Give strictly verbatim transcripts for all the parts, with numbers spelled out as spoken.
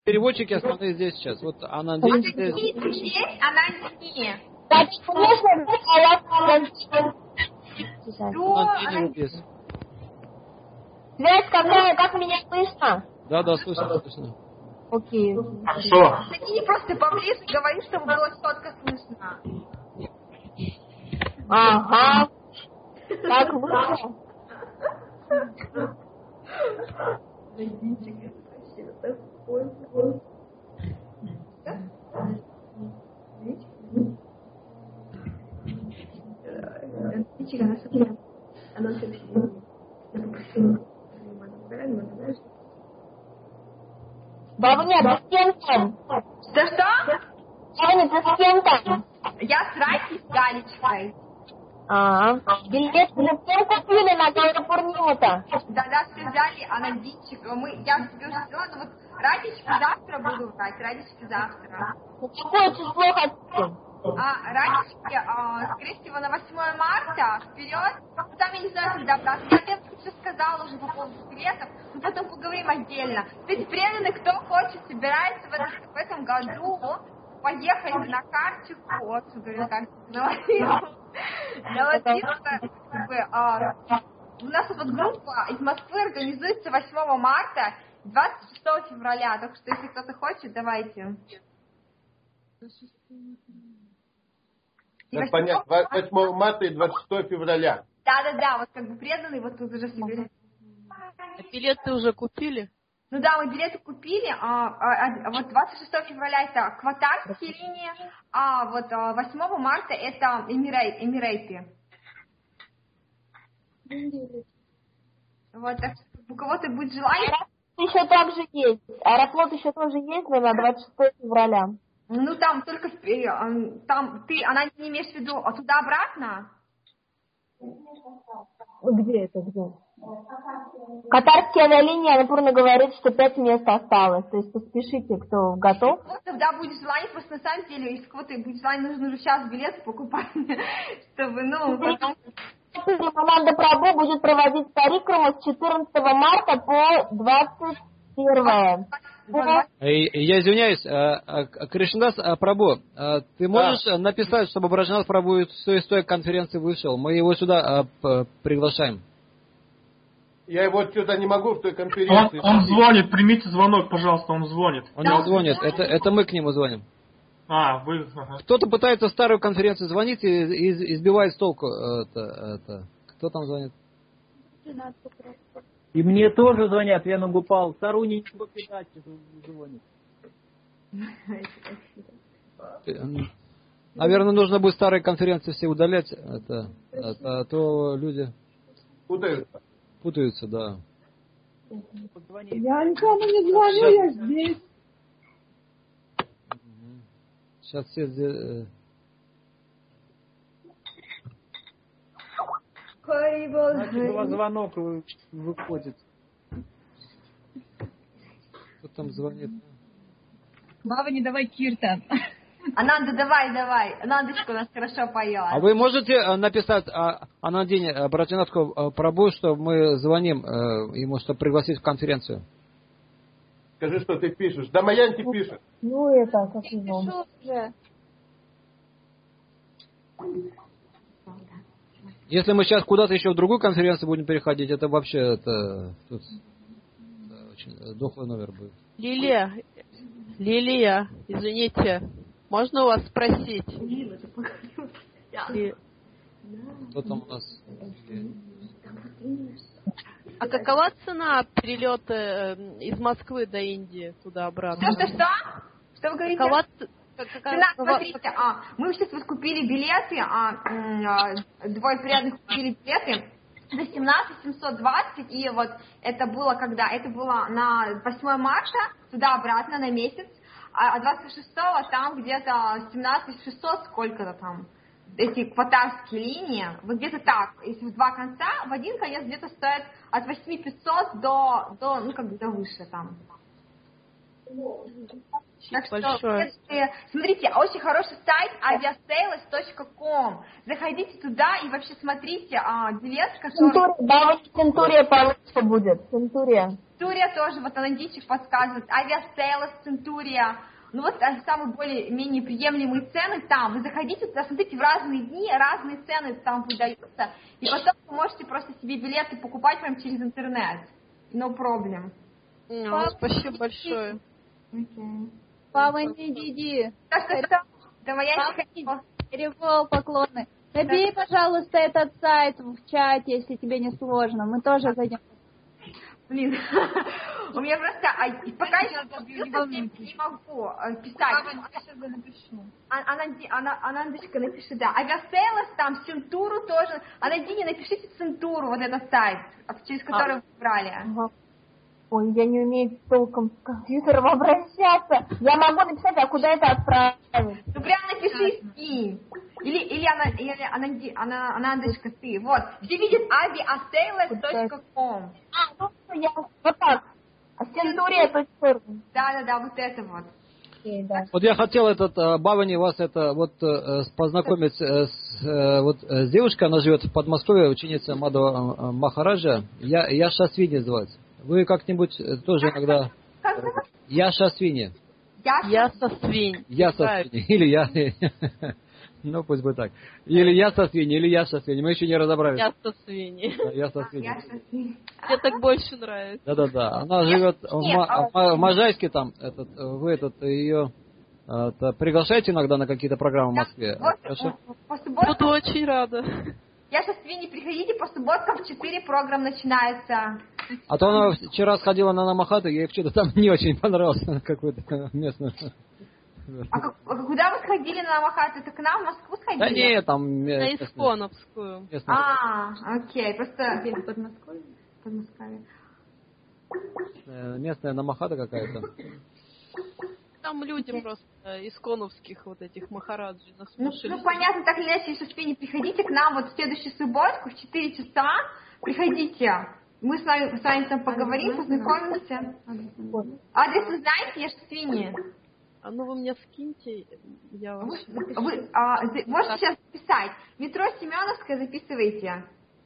переводчики основные здесь сейчас. Вот Анандин здесь. Здесь Анандини. Так, конечно, Анандини вот здесь. связь какая, как меня слышно? Да, да, слышно, слышно. Окей. Хорошо. Анандини просто поближе говори, чтобы было четко слышно. Ага. Так лучше. Бабуня, ты с кем там? Что-что? Бабуня, ты с кем там? Я с Райки с Галечкой. А, билет уже всем купили на Галапурниму-то? Да-да, все взяли Анандинчик. Мы, я тебе уже сказала, но вот Радички завтра буду брать, Радички завтра. Ну, какое число хотите? А, Радички, а, скорее всего, на восьмое марта, вперед. Ну, там я не знаю, когда брать. Я тебе все сказала уже по поводу билетов, но потом поговорим отдельно. Кстати, преданные, кто хочет, собирается в, этом- в этом году поехать на картику, вот, говорю, на картику, на Владимиру. На Владимиру, как бы, а, у нас вот группа из Москвы организуется восьмого марта, двадцать шестого февраля, так что если кто-то хочет, давайте. И Как восьмого понять, восьмого марта и двадцать шестого февраля. Да-да-да, вот как бы преданные, вот тут уже соберись. А билеты уже купили? Ну да, мы билеты купили, а, а, а вот двадцать шестого февраля это кватарские линии, а вот а, восьмого марта это Эмирей, Эмирейты. Вот, так что у кого-то будет желание. Еще также есть. Аэрофлот еще тоже есть, но на двадцать шестого февраля. Ну там только, в- э, э, там, ты, она не имеешь в виду, а туда-обратно? Где это, где? Катарские авиалинии, Анапурна говорит, что пять мест осталось. То есть поспешите, кто готов. Вот тогда будет желание, просто на самом деле, если кого-то будет желание, нужно уже сейчас билет покупать, чтобы, ну, потом... Команда Прабу будет проводить Парикраму с четырнадцатого марта по двадцать первое. Эй, Я извиняюсь, а, а, Кришнадас а, Прабу, а, ты можешь а, написать, чтобы Браджанат Прабу из той, из той конференции вышел? Мы его сюда а, п- приглашаем. Я его что-то не могу в той Он, конференции. он звонит, примите звонок, пожалуйста, он звонит. Он не звонит, это, это мы к нему звоним. А, вы... Ага. Кто-то пытается в старую конференцию звонить и, и избивает с толку. Это, это. Кто там звонит? И мне тоже звонят, я нагупал. Саруни не передачи звонит. Наверное, нужно будет старые конференции все удалять, это, это, а то люди Путаются. путаются, да. Я никому не звоню, я здесь. Сейчас все здесь, э, Значит, у вас звонок вы- выходит. кто там звонит? Баба, не давай киртан. Ананда, давай, давай. Анандочка у нас хорошо поет. А вы можете э, написать а, Анандине Браджанатху Прабу, что мы звоним э, ему, чтобы пригласить в конференцию? Скажи, что ты пишешь. Да, Маянти пишет. Ну это, как его. Пишу уже. Если мы сейчас куда-то еще в другую конференцию будем переходить, это вообще это, тут, это очень дохлый номер будет. Лилия, Лилия, извините, можно у вас спросить? И- Кто там у нас? А какова цена перелета э, из Москвы до Индии туда-обратно? Что-что-что? Что вы говорите? Какова, ц- как- какая- Цена, какова- смотрите, а, мы сейчас вот купили билеты, а, м, а, двое преданных купили билеты за семнадцать семьсот двадцать, и вот это было когда? Это было на восьмое марта, туда-обратно на месяц, а двадцать шестого там где-то семнадцать шестьсот, сколько-то там, эти кватарские линии, вот где-то так, если в два конца, в один конец где-то стоит от восемь тысяч пятьсот до, до, ну как бы до выше там. Так что, большое. если, смотрите, очень хороший сайт авиасейлс точка ком. Заходите туда и вообще смотрите, а, девиц, которые... Центурия, да, вот Центурия получше будет. Центурия. Центурия тоже, вот Анандичек подсказывает. Авиасейлс, Центурия. Ну вот а, самые более-менее приемлемые цены там. Вы заходите туда, смотрите, в разные дни разные цены там выдаются. И потом вы можете просто себе билеты покупать прямо через интернет. No problem. Ну, спасибо большое. Okay. Папа, не иди. Так что это... Давай я Папа, не хотела. Перевел поклоны. Набей, пожалуйста, этот сайт в чате, если тебе не сложно. Мы тоже зайдем. Блин, у меня просто, а, пока я не могу а, писать. Папа, я сейчас напишу. Анандочка, напиши, да. Авиасейлс, там, Центуру тоже. Анандине, напишите Центуру, вот этот сайт, через который вы брали. Ага. Ой, я не умею толком с компьютером обращаться. Я могу написать, а куда это отправить? Ну прям напиши и скинь. Или, или, она, или Ананди, она, Анандочка, ты. Вот. Все видят авиасейлс точка ком. А, ну я вот так. А Центурия точка ру. Да-да-да, вот это вот. Окей, да. Вот я хотел этот э, Бавани вас это вот э, познакомить э, с э, вот э, с девушкой, она живет в Подмосковье, ученица Мадхава э, Махараджа. Я Яша Свини звать. Вы как-нибудь э, тоже иногда... Как зовут? Яша Свини. Яша? Я со свинь. Я со Правильно. свиньи. Или я... Ну, пусть будет так. Или я со свиньи, или я со свиньи. Мы еще не разобрались. Я со свиньи. Да, я со свиньи. Яша Свини. Мне так больше нравится. Да-да-да. Она живет в, Нет, Ма- а- в Ма- в Можайске там. Этот, вы этот ее это, приглашаете иногда на какие-то программы в Москве? Вот, Хорошо? по субботам, Буду очень рада. Яша Свини, приходите, по субботам в четыре программ начинается. А то она вчера сходила на Намахату, ей что-то там не очень понравилось, какую-то местную. А, как, а куда вы сходили на Намахат? Это к нам в Москву сходили? Да нет, там На местная- Исконовскую. местная- А, окей, просто... Подмосковье? Подмосковье. э, местная Намахата какая-то. Там люди просто исконовских вот этих махараджи Ну, наслушались. ну, понятно, так или иначе, Яша Свини, приходите к нам вот в следующую субботу в четыре часа. Приходите. Мы с вами, с вами там поговорим, познакомимся. Адрес вы знаете, Яша Свини? А ну вы мне скиньте, я вам... Вы, вы, а, за- можете сейчас записать. Метро Семеновская, записывайте.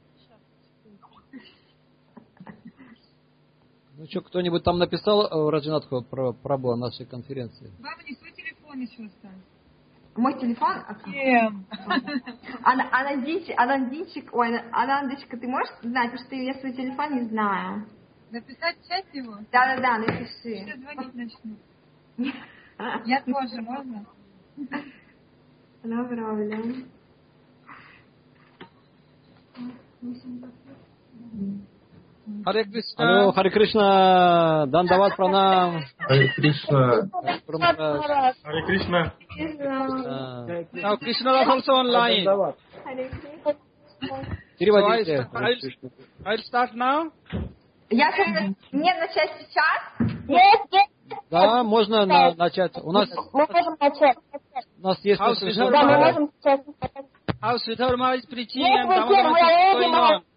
Ну что, кто-нибудь там написал э, Раджинатху про пробу нашей конференции? Папа, не свой телефон еще оставь. Мой телефон? Кем? Ана- Анандинчик, Анандинчик, ой, Ана- Анандочка, ты можешь знать, потому что я свой телефон не знаю. Записать часть его? Да-да-да, Сейчас напиши. звонить начну. Я тоже, можно? No problem. Харе Кришна. Алло, Харе Кришна, Дандават Пранам. Харе Кришна. Харе Кришна. Now Krishna is also online. So I, Переводите. I'll, I'll start now. Я сейчас... Мне начать сейчас? Нет, нет. Да, можно на- начать. У нас, Мы можем начать. у нас есть How's несколько Sridhar Да, мы человек. можем сейчас. How Sridharma is preaching Yes, and we can. Ramadana We are is going ready. on.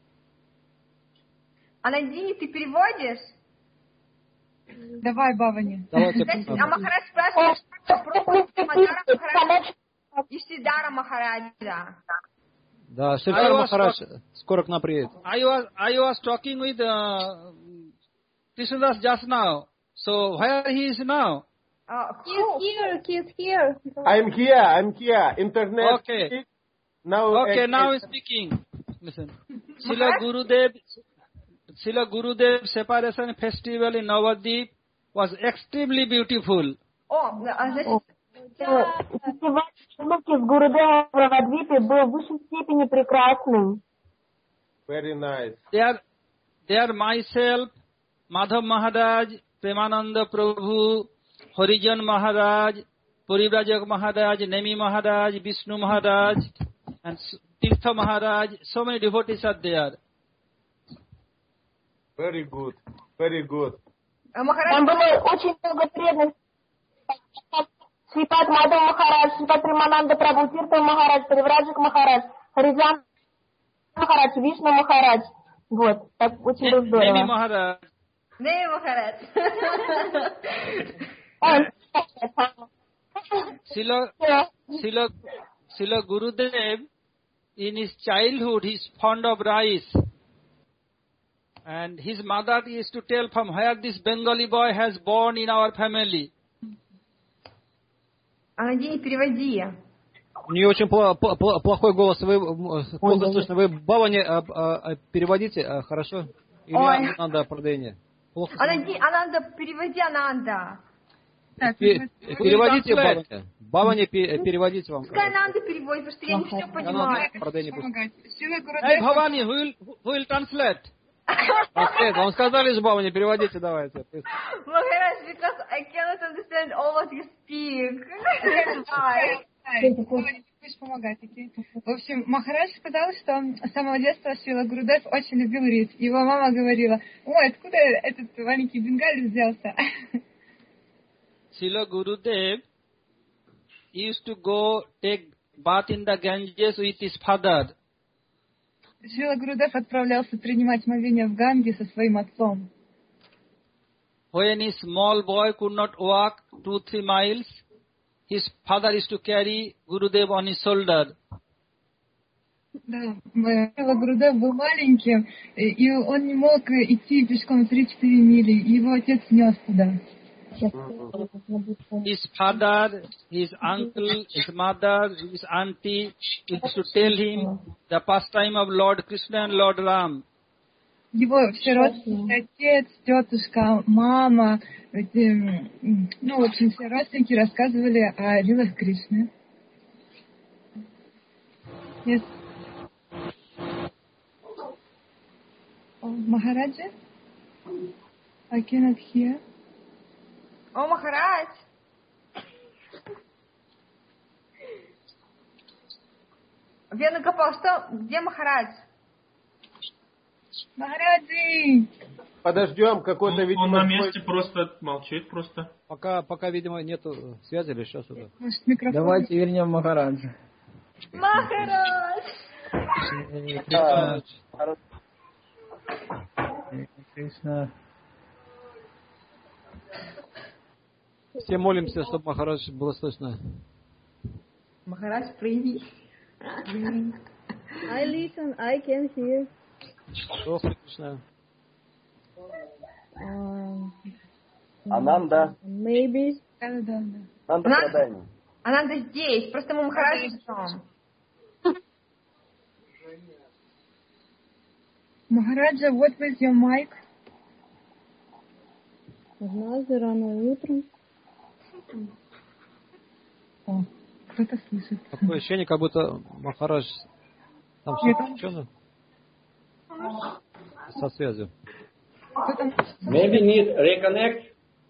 Анандини, ты переводишь? Давай, Бавани. Давайте. Значит, а Махарадж спрашивает, что про Мадхара Махараджа и Сидара Махараджа. Да, I Шридхар was Махарадж скоро к нам приедет. I was I was talking with uh, Krishnadas just now. So where he is now? А, He's who? here, he's here. I'm here, I'm here. Internet. Okay. Now, Okay, uh, now I'm speaking. Listen. Srila Gurudev, Srila Gurudev separation festival in Navadip was extremely beautiful. О, а, значит, Фестиваль внуки с Гурудевом в Равадвипе был в высшей степени прекрасным. very nice. There, there myself, Madhav Maharaj, Premananda Prabhu, Horijan Maharaj, Purivrajak Maharaj, Nemi Maharaj, Vishnu Maharaj, and Tirtha Maharaj, so many devotees are there. Very good. Very good. Там Махарадж... было очень много преданных. Шрипад Мадхав Махарадж, Шрипад Примананда Прабhu, Тиртха Махарадж, Паривраджик Махарадж, Хариджан Махарадж, Вишну Махарадж. Вот, так очень было Nemi здорово. Maharaj, नहीं Maharaj. Srila, Srila, Srila Gurudev, in his childhood, he is fond of rice. And his mother used to tell from where this Bengali boy has born in our family. Анади, не переводи. У нее очень пло- пло- плохой голос, вы э, плохо слышно. Вы Бавани э, э, переводите, э, хорошо? Или Ой. надо продолжение? Плохо. Анади, Ананда, переводи Ананда. Пе- Переводите Бавани. Бавани пе- переводите вам. Пускай Ананда переводит, потому что я не все понимаю. Продолжение будет. Hey Bhavani, who will, who will translate? Translate. Вам сказали же Бавани, переводите давайте. Maharaj, because I cannot understand all what you speak. Why? Будешь помогать, окей? В общем, Махарадж сказал, что с самого детства Шрила Гурудев очень любил рис. Его мама говорила: ой, откуда этот маленький бенгалец взялся? Srila Gurudev used to go take bath in the Ganges with his father. Шрила Гурудев отправлялся принимать мовение в Ганге со своим отцом. When his small boy could not walk two, three miles, his father used to carry Gurudev on his shoulder. Да, Шрила Гурудев был маленьким, и он не мог идти пешком три-четыре мили, и его отец нес туда. His father, his uncle, his mother, his auntie used to tell him the pastime of Lord Krishna and Lord Ram. Его все родственники, отец, тетушка, мама, эти, ну, в общем, все родственники рассказывали о лилах Кришны. Yes. Oh, Maharaja? I cannot hear. О, Махарадж. Венугопал, что? Где Махарадж? Махараджи! Подождем, какой-то, Он, видимо... он на свой- месте просто молчит просто. Пока, пока, видимо, нету связи или еще что-то. Может, микрофон? Давайте вернем Махараджа. Махарадж! Кришна. Все молимся, чтобы Махарадж было слышно. Махарадж, прояви. I listen, I can hear. Что слышно? Um, Ананда. maybe. Да, да, да. Ананда Ананда? Прадани. Ананда здесь, просто мы Махараджа ждем. Махараджа, what was your mic? Знаю, рано утром. О, кто-то слышит. Такое ощущение, как будто Махарадж там Нет. что-то что-то со связью. Maybe need reconnect.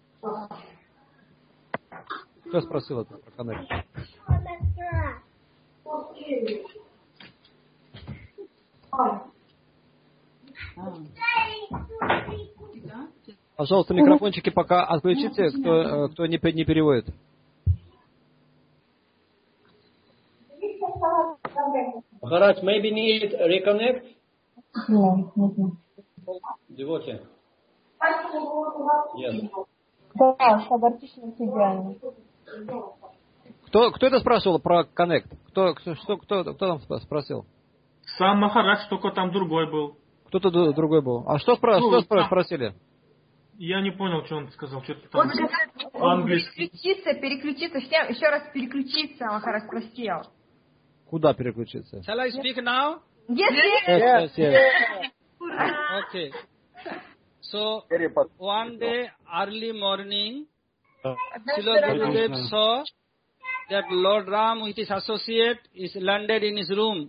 Кто спросил это про коннект? Пожалуйста, микрофончики пока отключите, кто, кто не, не переводит. Maharaj, maybe need reconnect. Devotee. Yes. Да, Шабартишна идеально. Кто, кто это спрашивал про коннект? Кто, кто, что, кто, кто там спросил? Сам Махарадж, только там другой был. Кто-то д- другой был. А что, спро- Ну, что спро- там- спросили? Я не понял, что он сказал. Что-то Он там сказал, по-английски. переключиться, переключиться, всем, еще раз переключиться, Махарадж спросил. Куда переключиться? Shall I speak now? Если... Yes, yes, yes. Okay. So, one day, early morning, Srila Gurudev saw that Lord Ram with his associate is landed in his room.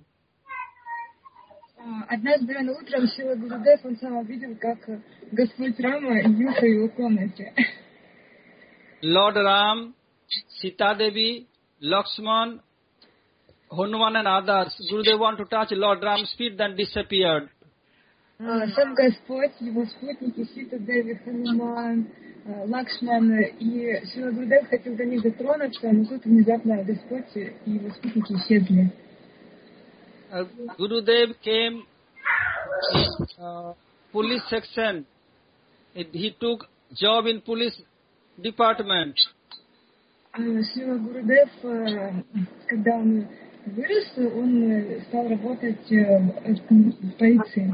Однажды рано утром Шрила Гурудев, он сам увидел, как Господь Рама явился в его комнате. Lord Ram, Sita Devi, Lakshman, Hanuman and others, Gurudev want to touch Lord Ram's feet, then disappeared. А, Сам Господь, его спутники, Сита Деви, Хануман, а, Лакшман, и Шрила Гурудев хотел до них дотронуться, но тут внезапно Господь и его спутники исчезли. Uh, Gurudev came in uh, police section he took job in police department. Шрила Гурудев, когда он вырос, он стал работать в полиции.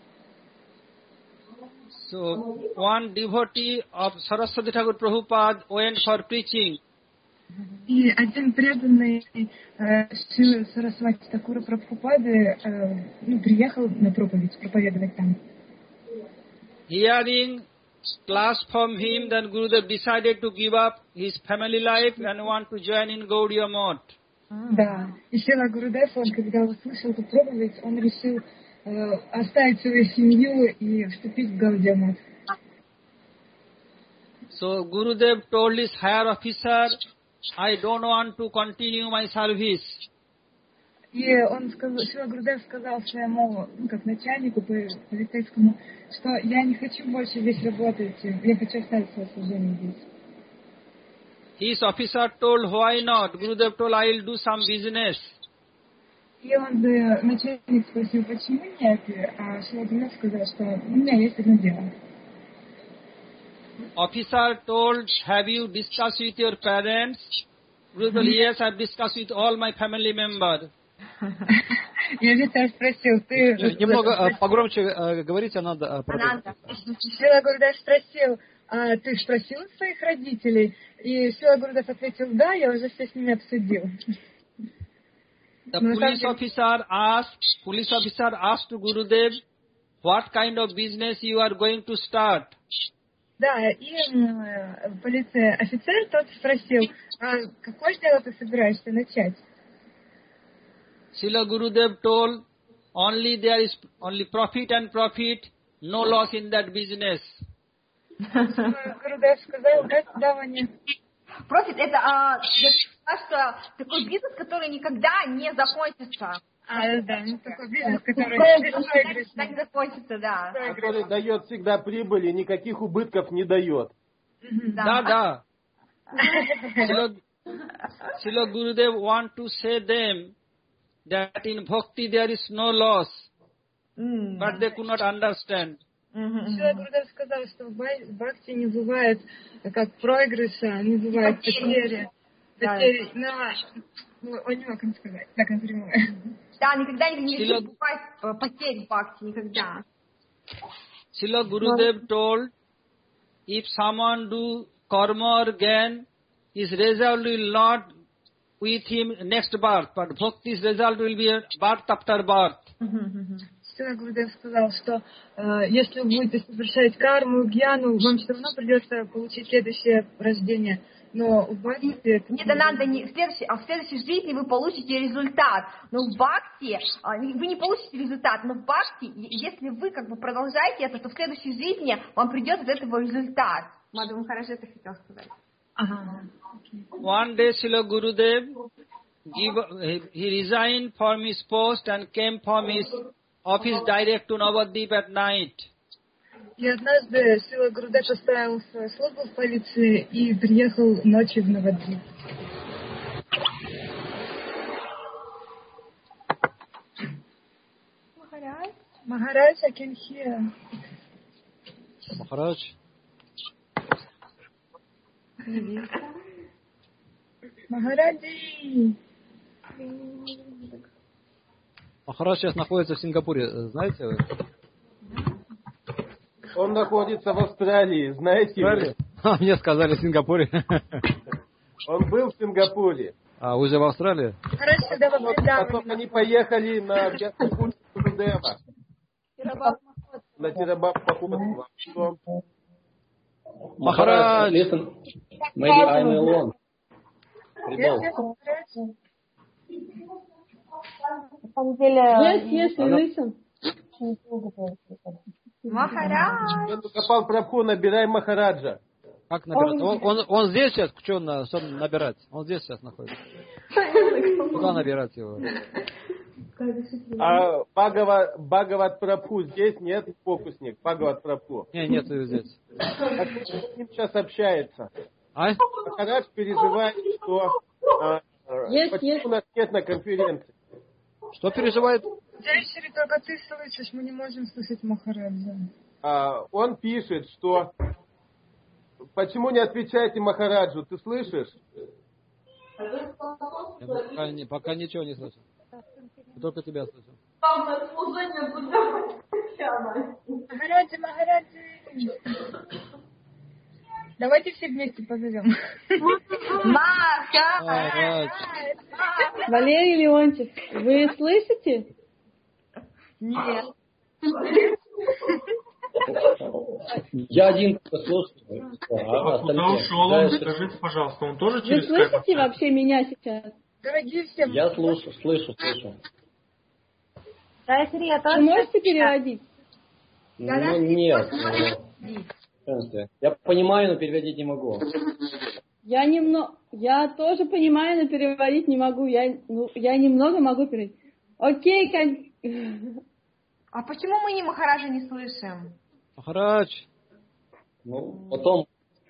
So one devotee of Saraswati Thakur Prabhupada went for preaching. И один преданный Шрилы Сарасвати Такура Прабхупады ну, приехал на проповедь, проповедовать там. Hearing class from him, then Gurudev decided to give up his family life and want to join in Gaudiya Math. Да, и Шрила Гурудев, он когда услышал эту проповедь, он решил э, оставить свою семью и вступить в Гаудия Мат. So Gurudev told his higher officer, I don't want to continue my service. И он сказал, Шрила Гурудев сказал своему, ну, как начальнику полицейскому, что я не хочу больше здесь работать, я хочу оставить свое служение здесь. His officer told, why not? Gurudev told, I will do some business. И он, начальник спросил, почему нет, а Шрила Гурудев сказал, что у меня есть одно дело. Officer told, have you discussed with your parents? Gurudev told, yes, I have discussed with all my family members. И офицер спросил, ты... Немного погромче говорите, надо продолжить. Шрила Гурудев спросил, а ты спросил своих родителей? И Шрила Гурудев ответил, да, я уже все с ними обсудил. The police officer asked, police officer asked to Gurudev, what kind of business you are going to start? Да, и полиция офицер тот спросил, а какое дело ты собираешься начать? Srila Gurudev told, only there is only profit and profit, no loss in that business. Гурудев сказал, это давание. Профит это а, что, такой бизнес, который никогда не закончится. А, да, такой бизнес, который никогда не закончится, да. Который дает всегда прибыль и никаких убытков не дает. Да, да. Srila Gurudev want to say them that in bhakti there is no loss, mm. but they could not understand. Шрила Гурудев сказал, что в бхакти не бывает как проигрыша, не бывает потери. Потери, но он не мог им сказать, так напрямую. Да, никогда не бывает потерь в бхакти, никогда. Srila Gurudev told, if someone do karma or gyan, his result will not with him next birth, but bhakti's result will be birth after birth. Шрила Гурудев сказал, что э, если вы будете совершать карму, гьяну, вам все равно придется получить следующее рождение. Но в бхакти... Нет, надо не в следующей, а в следующей жизни вы получите результат. Но в бхакти вы не получите результат. Но в бхакти, если вы как бы продолжаете это, то в следующей жизни вам придет от этого результат. Мадхва Махарадж это хотел сказать. Ага. One day Srila Gurudev give, he resigned from his post and came from his office direct to Navadvip at night. И однажды Шрила Гурудев оставил свою службу в полиции и приехал ночью в Навадвип. Махарадж? Махарадж, I can hear. Махарадж. Махараджи. Махарадж сейчас находится в Сингапуре, знаете вы? Он находится в Австралии, знаете вы? А, мне сказали в Сингапуре. Он был в Сингапуре. А, уже в Австралии? Хорошо, да, вот, да. Потом они поехали на пятый Гурудева. На Тирабаб Махуба. Махарадж. Listen, maybe I'm alone. На самом деле... Yes, yes, we listen. Махарадж. Капал Прабху, набирай Махараджа. Как набирать? Он, он, он здесь сейчас, что, на, что набирать? Он здесь сейчас находится. Куда набирать его? А Бхагават, Бхагават Прабху здесь нет, фокусник, Бхагават Прабху. Не, нет его здесь. Так с ним сейчас общается. А? Махарадж переживает, что а, Yes, почему yes. у нас нет на конференции. Что переживает? Джайшри, только ты слышишь, мы не можем слышать Махараджа. А, он пишет, что почему не отвечаете Махараджу, ты слышишь? Я пока, не, пока ничего не слышу. Только тебя слышу. Махараджи, Махараджи. Давайте все вместе позовем. Маха! Валерий Леонтьев, вы слышите? Нет. Я один слушаю. А куда ушел он? Скажите, пожалуйста, он тоже Вы через слышите вообще меня сейчас? Дорогие все. Я слушаю, слышу, слышу. Вы можете переводить? Ну, нет. э, Я понимаю, но переводить не могу. Я немного, я тоже понимаю, но переводить не могу. Я, ну, я немного могу переводить. Окей, кон... А почему мы не Махараджа не слышим? Махарадж. Ну, потом.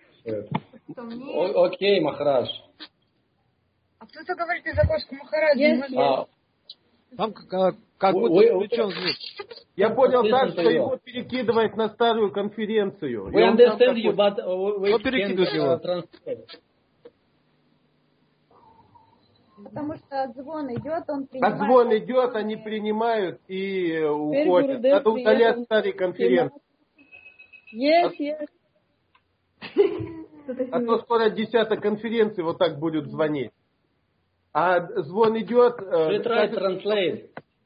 О- окей, Махарадж. А кто-то говорит из окошка Махараджи. Yes, yes. Там как, как будто Вы- включен звук. Я понял Listen так, to что you. его перекидывает на старую конференцию. We И он там understand you, такой, but uh, we Кто can't перекидывает его? uh, translate. Потому что отзвон идет, он принимает... Отзвон идет, они принимают и э, уходят. Гурудев Надо удалять приехал. старые конференции. Yes, yes. А то скоро десятая конференции вот так будет звонить. А звон идет... э, She tried to translate.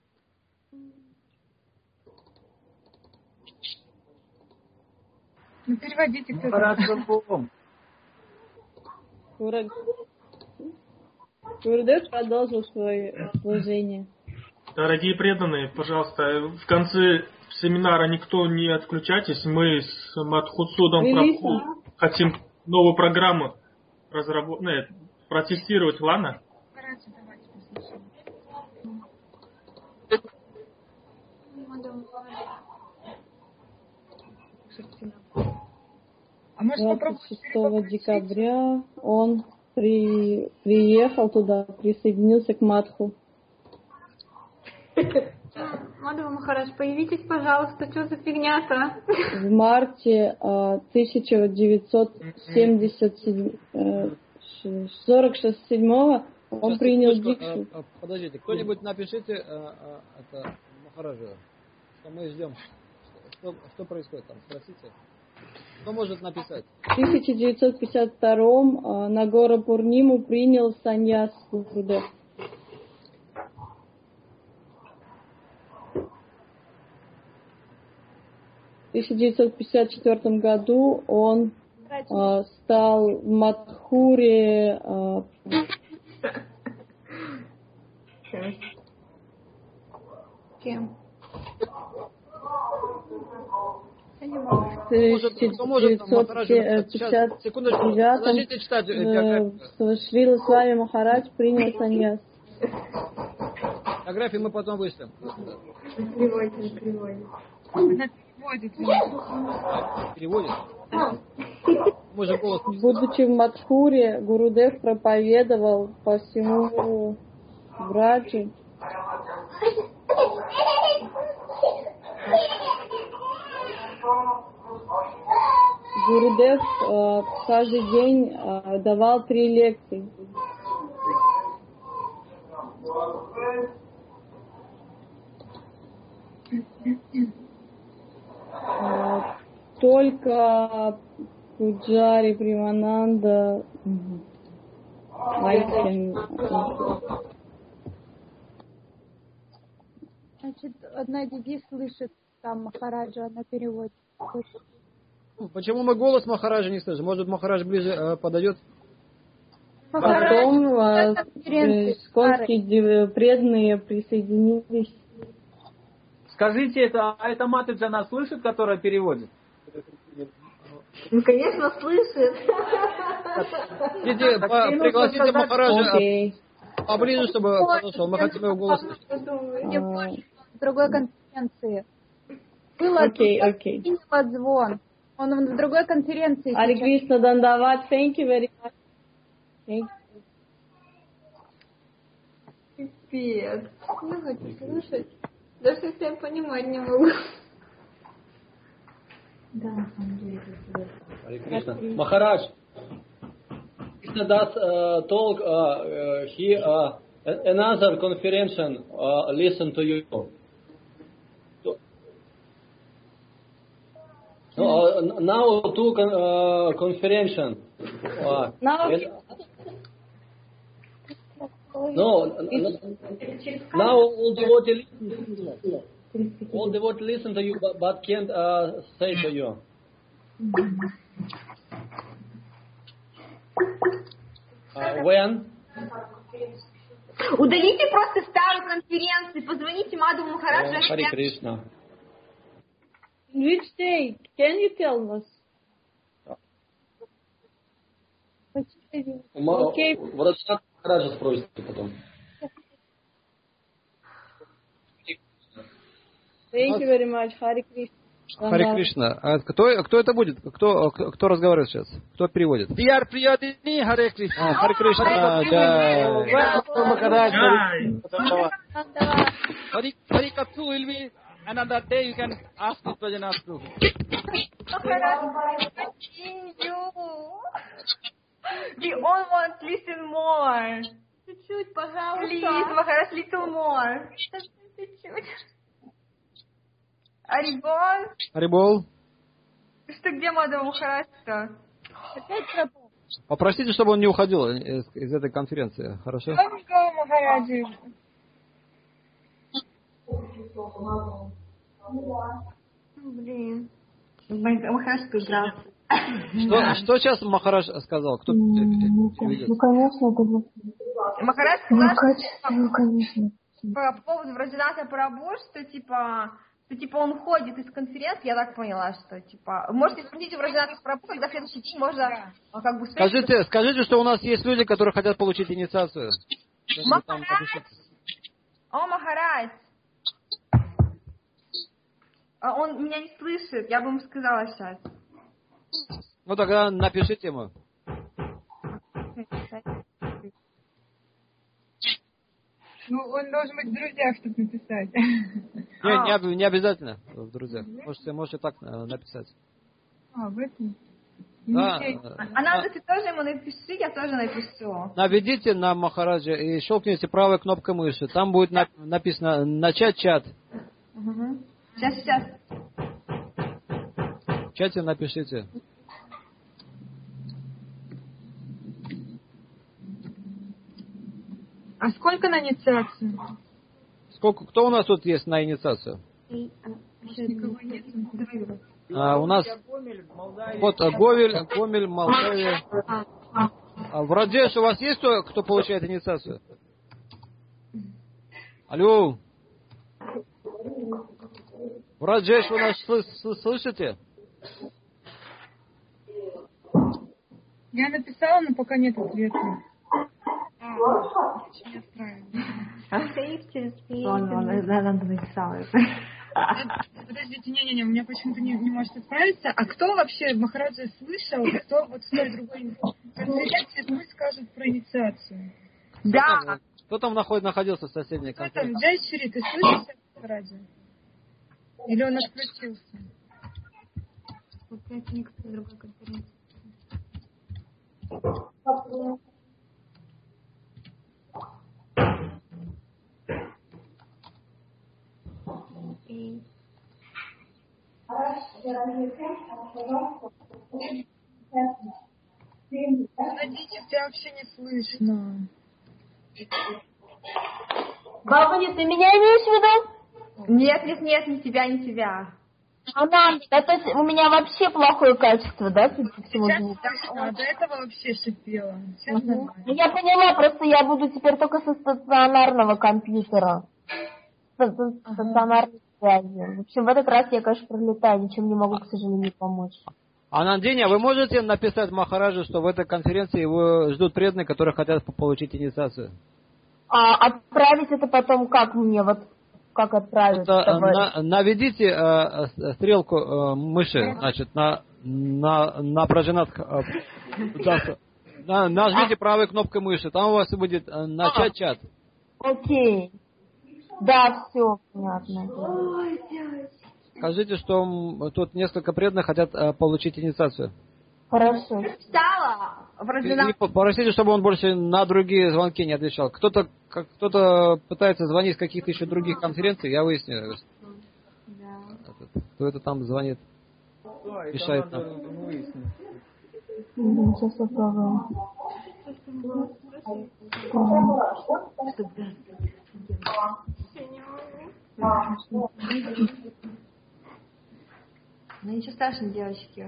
Ну, переводите кто-то. Махарадж-бум. Гуру- Гурудев продолжил свое служение. Дорогие преданные, пожалуйста, в конце семинара никто не отключайтесь. Мы с Мадхусудом Релиз. Прабху хотим новую программу разработ... нет, протестировать, ладно? Махараджи, давайте послушаем. А может попробовать двадцать шестого декабря он при, приехал туда, присоединился к Мадху. Мадхва Махарадж, появитесь, пожалуйста, что за фигня-то? В марте а, тысяча девятьсот семьдесят седьмого он Сейчас, принял секундочку, дикшу. а, а, Подождите, кто-нибудь напишите а, а, это Махараджа, что мы ждем. Что, что, что происходит там? Спросите. Кто может написать? В тысяча девятьсот пятьдесят втором а, на гору Пурниму принял саньяс Гурудев. В тысяча девятьсот пятьдесят четвёртом году он а, стал в Мадхуре а, Кем? в тысяча девятьсот пятьдесят девятом Подождите читать. в Шрила Слави Махарадж принял саньяс. Фотографии мы потом вышлем. Переводите, переводите. Она переводит. Переводит. Мы же голос не Будучи в Мадхуре, Гурудев проповедовал по всему Браджи. Гурудев э, каждый день э, давал три лекции. Э, только Пуджари Примананда Майкин. Значит, одна диди слышит там Махараджа, она переводит. Почему мы голос Махараджа не слышим? Может, Махарадж ближе э, подойдет? Потом э, исконские преданные присоединились. Скажите, это, а это Матаджи она слышит, которая переводит? Ну, конечно, слышит. Идите, по- пригласите Махараджа Окей. поближе, чтобы подошел. Мы хотим его голос слышать. Не понял. В другой конференции. Был Окей, отзвон, окей. принял отзвон. Он в другой конференции. Ари сейчас. Кришна Дандават, thank you very much. Thank you. Пипец. Не хочу слушать. Даже совсем понимать не могу. Да, на самом деле. Харе Кришна. Махарадж, Krishna does uh, talk, uh, uh, he, uh, another conference uh, listen to you. No, uh, now two con, uh, conference. Uh, Now, and, no, now all devotees listen, all devotees listen to you, but, but can't uh, say to you. Uh, when? Удалите просто старую конференцию, позвоните Мадхаву Махараджу. Oh, Харе Кришна. which day? Can you tell us? Окей. Врача Махараджа спросите потом. Thank you very much, Харе Кришна. Харе Кришна. А кто, кто это будет? Кто, кто, кто разговаривает сейчас? Кто переводит? Dear Priyadini, Hare Krishna. А, Харе Кришна, да. Hari Hari Katsu will be another day. You can ask it to Jagannath Prabhu. We all want to listen more. Чуть-чуть, пожалуйста. Please, Махарадж, little more. Чуть-чуть. Арибол. Арибол. Что, где Мадхава Махарадж-то? Опять пропал. Попросите, чтобы он не уходил из, из этой конференции. Хорошо? Мадхава Махараджи. Блин. Махарадж проиграл. Что, что сейчас Махарадж сказал? Кто переведет? Ну, конечно, это будет. Махарадж Ну, сказал, качество, ну, конечно. по, по поводу Враджаната Прабху, что типа, что типа он уходит из конференции, я так поняла, что типа, можете спросить у Враджаната Прабху, когда в следующий день можно как бы... Скажите, скажите, что у нас есть люди, которые хотят получить инициацию. Махарадж! О, Махарадж! Он меня не слышит, я бы ему сказала сейчас. Ну тогда напишите ему. Ну, он должен быть в друзьях, чтобы написать. Нет, не, не обязательно в друзьях. Можете, можете так написать. А, в этом? Да. А надо, ты тоже ему напиши, я тоже напишу. Наведите на Махараджа и щелкните правой кнопкой мыши. Там будет написано «Начать чат». Угу. Сейчас, сейчас. В чате напишите. А сколько на инициацию? Сколько, кто у нас тут есть на инициацию? Никого нет. А, у нас вот Говель, Гомель, Молдавия. А в Раджеш у вас есть кто, кто получает инициацию? Алло. В Раджеш вы нас слышите? Я написала, но пока нет ответа. Надо написала. Подождите, не-не-не, у меня почему-то не, не может отправиться. А кто вообще Махараджа слышал, кто вот с той другой конференции пусть скажет про инициацию? Да. Кто там наход, находился в соседней Кто там? конференции? Джай Шри, ты слышишь Махараджа? Или он отключился? Опять никто с другой конференции. Подождите, тебя вообще не слышно. Бабуня, ты меня имеешь в виду? Нет, нет, нет, не тебя, не тебя. Она, это у меня вообще плохое качество, да, судя по всему звуку? А до этого вообще шипело. Сейчас нормально. Ну, я поняла, просто я буду теперь только со стационарного компьютера. Со стационарной связи. В общем, в этот раз я, конечно, пролетаю, ничем не могу, к сожалению, помочь. Анандиня, вы можете написать Махараджу, что в этой конференции его ждут преданные, которые хотят получить инициацию? А отправить это потом как мне? Вот как отправить? Это, на, наведите э, стрелку э, мыши, значит, на, на, на Праджанат. Э, на, нажмите правой кнопкой мыши, там у вас будет э, начать а, чат. Окей. Да, все понятно. Ой, Скажите, что м, тут несколько преданных хотят э, получить инициацию. Хорошо. Встала в И, разделах. и попросите, чтобы он больше на другие звонки не отвечал. Кто-то как, кто-то пытается звонить с каких-то еще других конференций, я выясню. Да. Кто это там звонит? Мешает нам. Сейчас попробуем. Ну ничего страшного, девочки.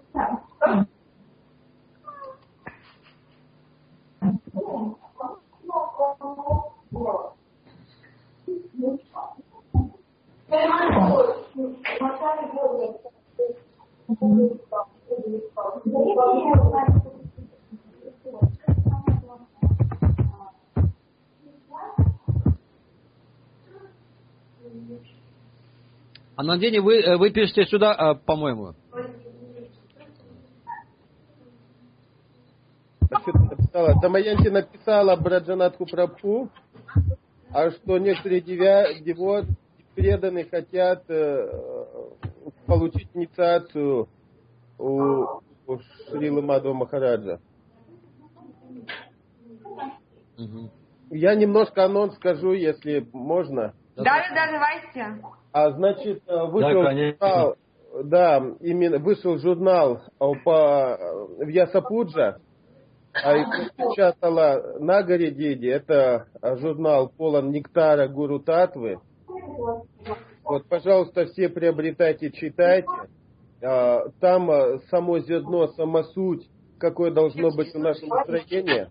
А на день вы, вы пишете сюда, по-моему. Написала. Дамаянти написала Браджанатху Прабху, а что некоторые девя, девот преданные хотят э, получить инициацию у, у Шрилы Мадхава Махараджа. Угу. Я немножко анонс скажу, если можно. Да, да, давайте. А значит, вышел Да, журнал, да, именно вышел журнал по Вьясапуджа, а его печатала Нагари Диди. Это журнал полон нектара Гуру Татвы. Вот, пожалуйста, все приобретайте, читайте. Там само зерно, сама суть, какое должно быть у нашего настроения.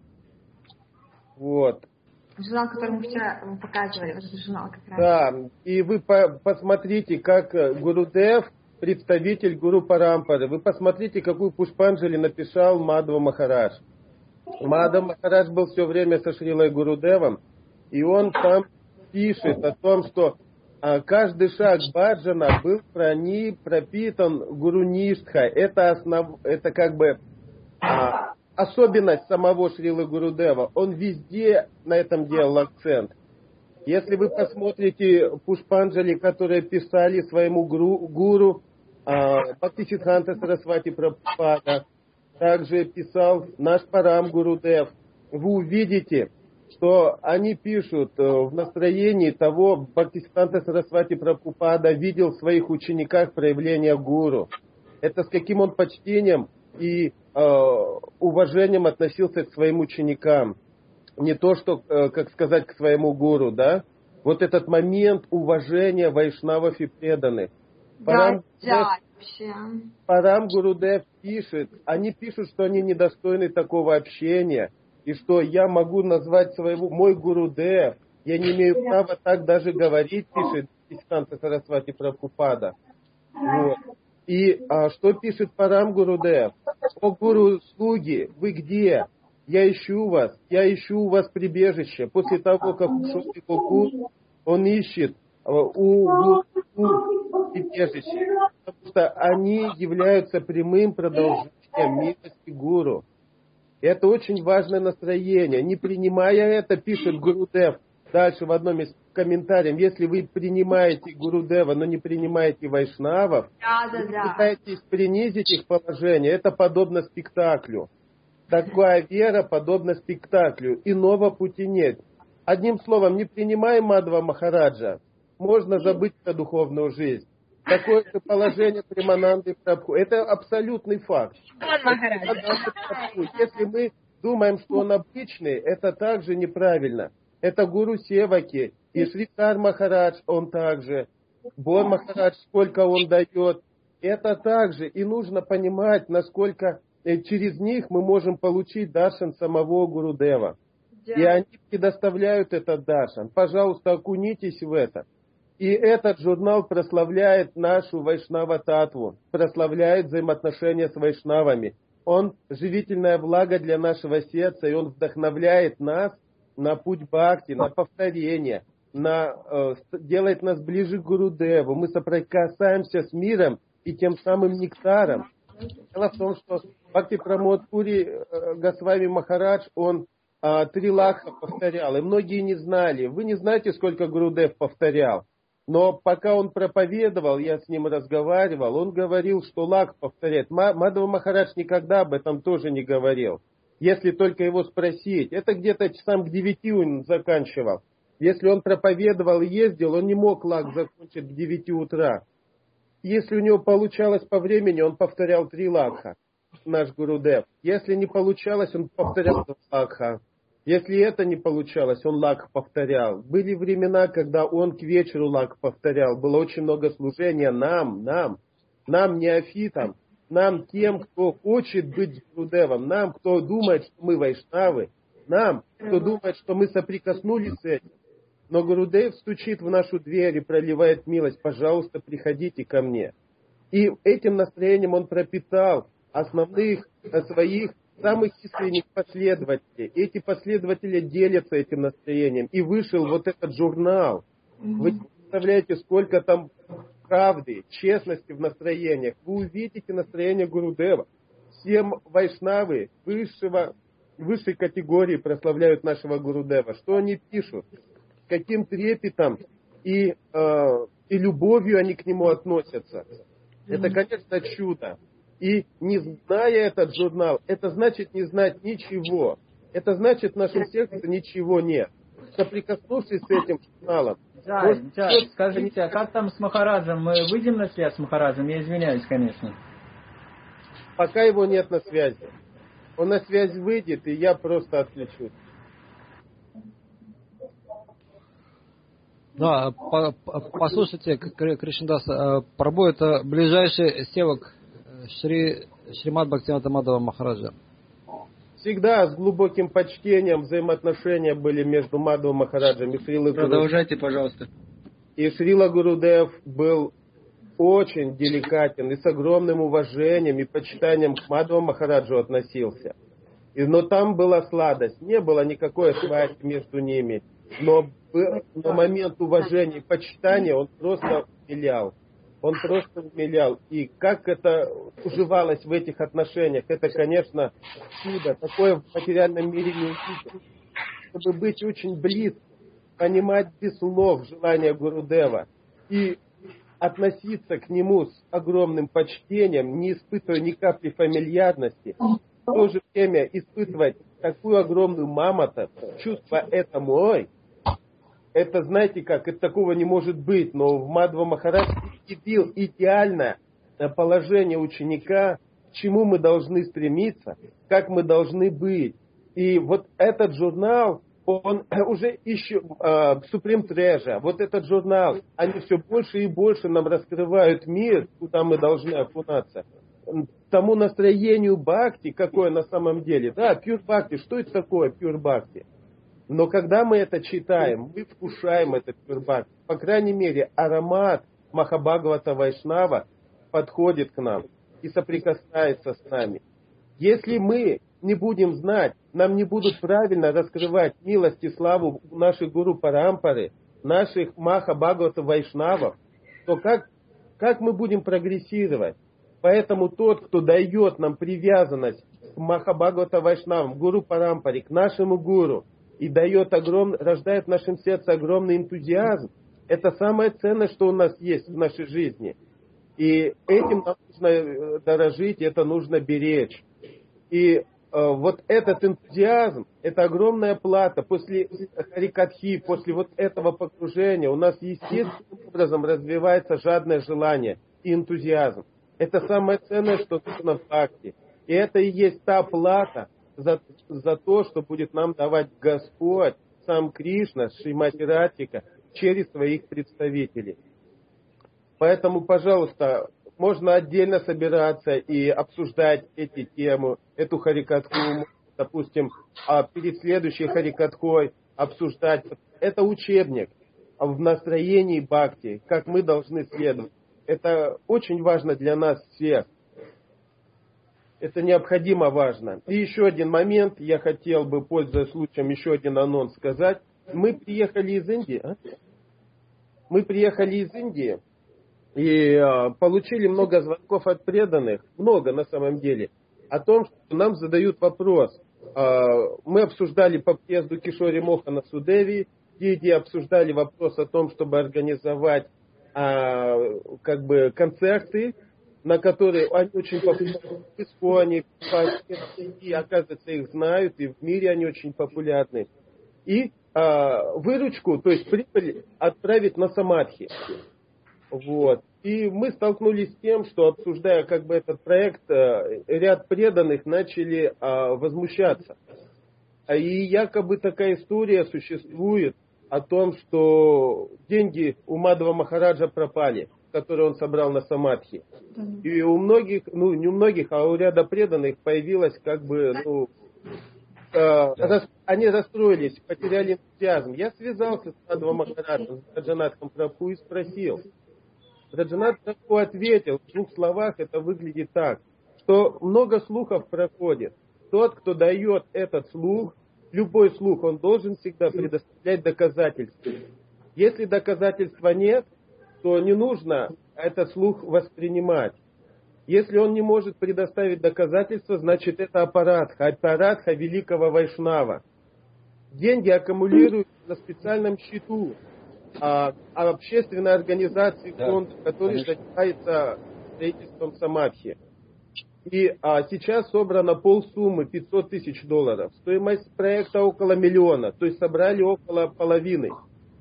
Вот. Журнал, который мы вчера показывали, вот этот журнал как раз. Да, и вы по посмотрите, как Гурудев, представитель Гуру Парампары, вы посмотрите, какую Пушпанджали написал Мадхава Махарадж. Мадхав Махарадж был все время со Шрилой Гурудевом, и он там пишет о том, что а, каждый шаг Баджана был прони, пропитан Гуру Ништха. Это, основ, это как бы... А, особенность самого Шрилы Гурудева, он везде на этом делал акцент. Если вы посмотрите Пушпанджали, которые писали своему гуру, гуру а, Бхактисиддханта Сарасвати Прабхупада, также писал наш Парам Гурудев, вы увидите, что они пишут в настроении того, Бхактисиддханта Сарасвати Прабхупада видел в своих учениках проявление гуру. Это с каким он почтением и уважением относился к своим ученикам. Не то, что, как сказать, к своему гуру, да? Вот этот момент уважения вайшнавов и преданных. Парам, да, да, Парам Гурудев пишет, они пишут, что они недостойны такого общения, и что я могу назвать своего, мой Гурудев, я не имею права так даже говорить, пишет Бхактисиддханта Сарасвати Прабхупада. Вот. И а, что пишет Парам Гурудев? О, гуру, слуги, вы где? Я ищу вас, я ищу у вас прибежище. После того, как ушел его гуру, он ищет а, у гуру прибежище. Потому что они являются прямым продолжением милости гуру. Это очень важное настроение. Не принимая это, пишет Гурудев дальше в одном из комментариев, если вы принимаете Гурудева, но не принимаете вайшнавов, да, да, вы да. пытаетесь принизить их положение, это подобно спектаклю. Такая вера подобна спектаклю. Иного пути нет. Одним словом, не принимая Мадхава Махараджа, можно забыть про духовную жизнь. Такое же положение Премананды Прабху. Это абсолютный факт. Если мы думаем, что он обычный, это также неправильно. Это Гуру Севаки. И Шрикар Махарадж, он также. Бон Махарадж, сколько он дает. Это также. И нужно понимать, насколько через них мы можем получить даршан самого Гурудева. Да. И они предоставляют этот даршан. Пожалуйста, окунитесь в это. И этот журнал прославляет нашу Вайшнава-татву, прославляет взаимоотношения с вайшнавами. Он живительная влага для нашего сердца, и он вдохновляет нас на путь бхакти, на повторение, на, э, делает нас ближе к Гурудеву. Мы соприкасаемся с миром и тем самым нектаром. Дело в том, что Бхакти Прамод Пури э, Госвами Махарадж, он э, три лакха повторял, и многие не знали. Вы не знаете, сколько Гурудев повторял. Но пока он проповедовал, я с ним разговаривал, он говорил, что лак повторяет. Мадхава Махарадж никогда об этом тоже не говорил. Если только его спросить. Это где-то часам к девяти он заканчивал. Если он проповедовал и ездил, он не мог лак закончить к девяти утра. Если у него получалось по времени, он повторял три лакха, наш Гурудев. Если не получалось, он повторял лакха. Если это не получалось, он лак повторял. Были времена, когда он к вечеру лак повторял. Было очень много служения нам, нам, нам неофитам, нам тем, кто хочет быть Гурудевом, нам, кто думает, что мы вайшнавы, нам, кто думает, что мы соприкоснулись с этим. Но Гурудев стучит в нашу дверь и проливает милость. Пожалуйста, приходите ко мне. И этим настроением он пропитал основных своих самых искренних последователей. Эти последователи делятся этим настроением. И вышел вот этот журнал. Вы представляете, сколько там правды, честности в настроениях. Вы увидите настроение Гурудева. Всем вайшнавы высшего, высшей категории прославляют нашего Гурудева. Что они пишут? С каким трепетом и, э, и любовью они к нему относятся. Это, конечно, чудо. И не зная этот журнал, это значит не знать ничего. Это значит в нашем сердце ничего нет. Соприкоснувшись с этим журналом. Джай, Джай, скажите, а как там с Махараджем? Мы выйдем на связь с Махараджем? Я извиняюсь, конечно. Пока его нет на связи. Он на связь выйдет, и я просто отключусь. Да, по, по, послушайте, Кришнадас, Прабху это ближайший севак Шри Шримад Бхактивинода Мадхава Махараджа. Всегда с глубоким почтением взаимоотношения были между Мадхавом Махараджем и Шрилой Гурудев. Продолжайте, пожалуйста. И Шрила Гурудев был очень деликатен и с огромным уважением и почитанием к Мадхаву Махараджу относился. И, но там была сладость, не было никакой связи между ними. Но на момент уважения и почитания он просто умилял. Он просто умилял. И как это уживалось в этих отношениях, это, конечно, чудо. Такое в материальном мире не увидел. Чтобы быть очень близко, понимать без слов желание Гурудева и относиться к нему с огромным почтением, не испытывая ни капли фамильярности, в то же время испытывать такую огромную мамоту, чувство это мой. Это, знаете как, это такого не может быть, но в Мадхава Махарадж явил идеальное положение ученика, к чему мы должны стремиться, как мы должны быть. И вот этот журнал, он уже еще, э, Supreme Treasure, вот этот журнал, они все больше и больше нам раскрывают мир, куда мы должны окунаться. Тому настроению бхакти, какое на самом деле, да, Pure Bhakti, что это такое Pure Bhakti? Но когда мы это читаем, мы вкушаем этот пюрбак. По крайней мере, аромат Махабхагавата Вайшнава подходит к нам и соприкасается с нами. Если мы не будем знать, нам не будут правильно раскрывать милость и славу наших гуру Парампары, наших Махабхагавата Вайшнавов, то как, как мы будем прогрессировать? Поэтому тот, кто дает нам привязанность к Махабхагавата Вайшнавам, гуру Парампаре, к нашему гуру, и дает огром... рождает в нашем сердце огромный энтузиазм. Это самое ценное, что у нас есть в нашей жизни. И этим нам нужно дорожить, это нужно беречь. И э, вот этот энтузиазм, это огромная плата. После харикатхи, после вот этого погружения у нас естественным образом развивается жадное желание и энтузиазм. Это самое ценное, что нужно в бхакти. И это и есть та плата, За, за то, что будет нам давать Господь, сам Кришна, Шримати Радхика, через своих представителей. Поэтому, пожалуйста, можно отдельно собираться и обсуждать эти темы, эту харикатху, допустим, а перед следующей харикатхой обсуждать. Это учебник в настроении бхакти, как мы должны следовать. Это очень важно для нас всех. Это необходимо важно. И еще один момент, я хотел бы, пользуясь случаем, еще один анонс сказать. Мы приехали из Индии, а? Мы приехали из Индии и а, получили много звонков от преданных, много на самом деле, о том, что нам задают вопрос. А, мы обсуждали по приезду Кишори Мохана Судеви, где обсуждали вопрос о том, чтобы организовать а, как бы концерты, на которые они очень популярны в Исхоне, и, оказывается, их знают, и в мире они очень популярны. И а, выручку, то есть прибыль отправить на самадхи. Вот. И мы столкнулись с тем, что, обсуждая как бы этот проект, ряд преданных начали а, возмущаться. И якобы такая история существует о том, что деньги у Мадхава Махараджа пропали, которые он собрал на самадхи. И у многих, ну не у многих, а у ряда преданных появилась как бы, ну, э, рас, они расстроились, потеряли энтузиазм. Я связался с Мадхавом Махараджем, с Раджанатхом Прабху и спросил. Раджанат Прабху ответил, в двух словах это выглядит так, что много слухов проходит. Тот, кто дает этот слух, любой слух, он должен всегда предоставлять доказательства. Если доказательства нет, то не нужно этот слух воспринимать. Если он не может предоставить доказательства, значит это аппаратха, аппаратха великого Вайшнава. Деньги аккумулируются на специальном счету а, а общественной организации, фонд, да, который конечно. занимается строительством самадхи. И а, сейчас собрано полсуммы, пятьсот тысяч долларов. Стоимость проекта около миллиона, то есть собрали около половины.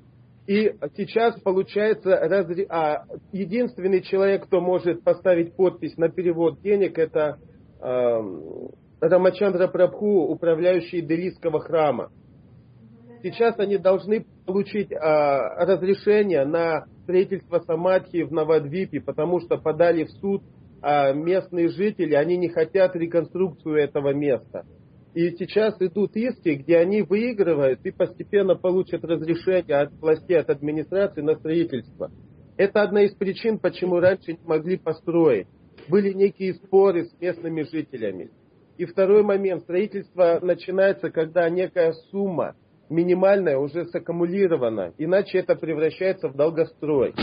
И сейчас получается, разре... а, единственный человек, кто может поставить подпись на перевод денег, это э, Рамачандра Прабху, управляющий Делийского храма. Сейчас они должны получить э, разрешение на строительство самадхи в Навадвипе, потому что подали в суд э, местные жители, они не хотят реконструкцию этого места. И сейчас идут иски, где они выигрывают и постепенно получат разрешение от властей, от администрации на строительство. Это одна из причин, почему раньше не могли построить. Были некие споры с местными жителями. И второй момент. Строительство начинается, когда некая сумма минимальная уже саккумулирована. Иначе это превращается в долгострой.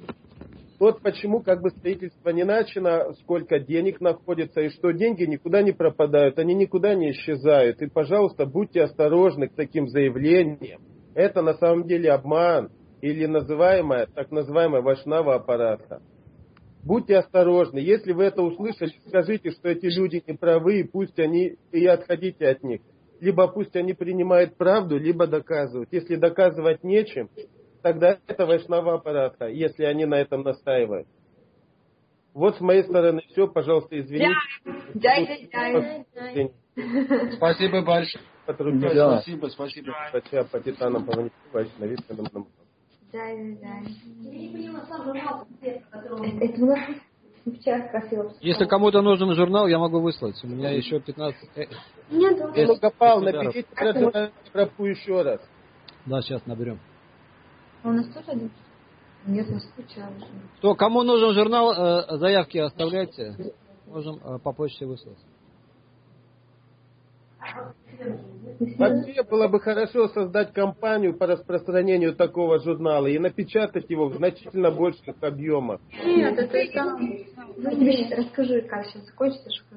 Вот почему как бы строительство не начано, сколько денег находится, и что деньги никуда не пропадают, они никуда не исчезают. И, пожалуйста, будьте осторожны к таким заявлениям. Это на самом деле обман или называемая, так называемая вайшнава аппаратха. Будьте осторожны. Если вы это услышали, скажите, что эти люди не правы, и пусть они, и отходите от них. Либо пусть они принимают правду, либо доказывают. Если доказывать нечем, тогда это вайшнава аппаратха, если они на этом настаивают. Вот с моей стороны все, пожалуйста, извините. Дай, дай, дай. Спасибо большое. Да. Спасибо, спасибо. Спасибо по титанам, по вайшнавистам. Дай, дай. Если кому-то нужен журнал, я могу выслать. У меня еще пятнадцать... Нет, Логопал, наберите Прабху еще раз. Да, сейчас наберем. У нас тоже один? Нет, я скучала уже. Кто, кому нужен журнал, э, заявки оставляйте. Можем э, по почте выслать. Вообще было бы хорошо создать компанию по распространению такого журнала и напечатать его в значительно больших объемах. Нет, это и там. Ну, тебе сейчас расскажи, как сейчас закончится школа.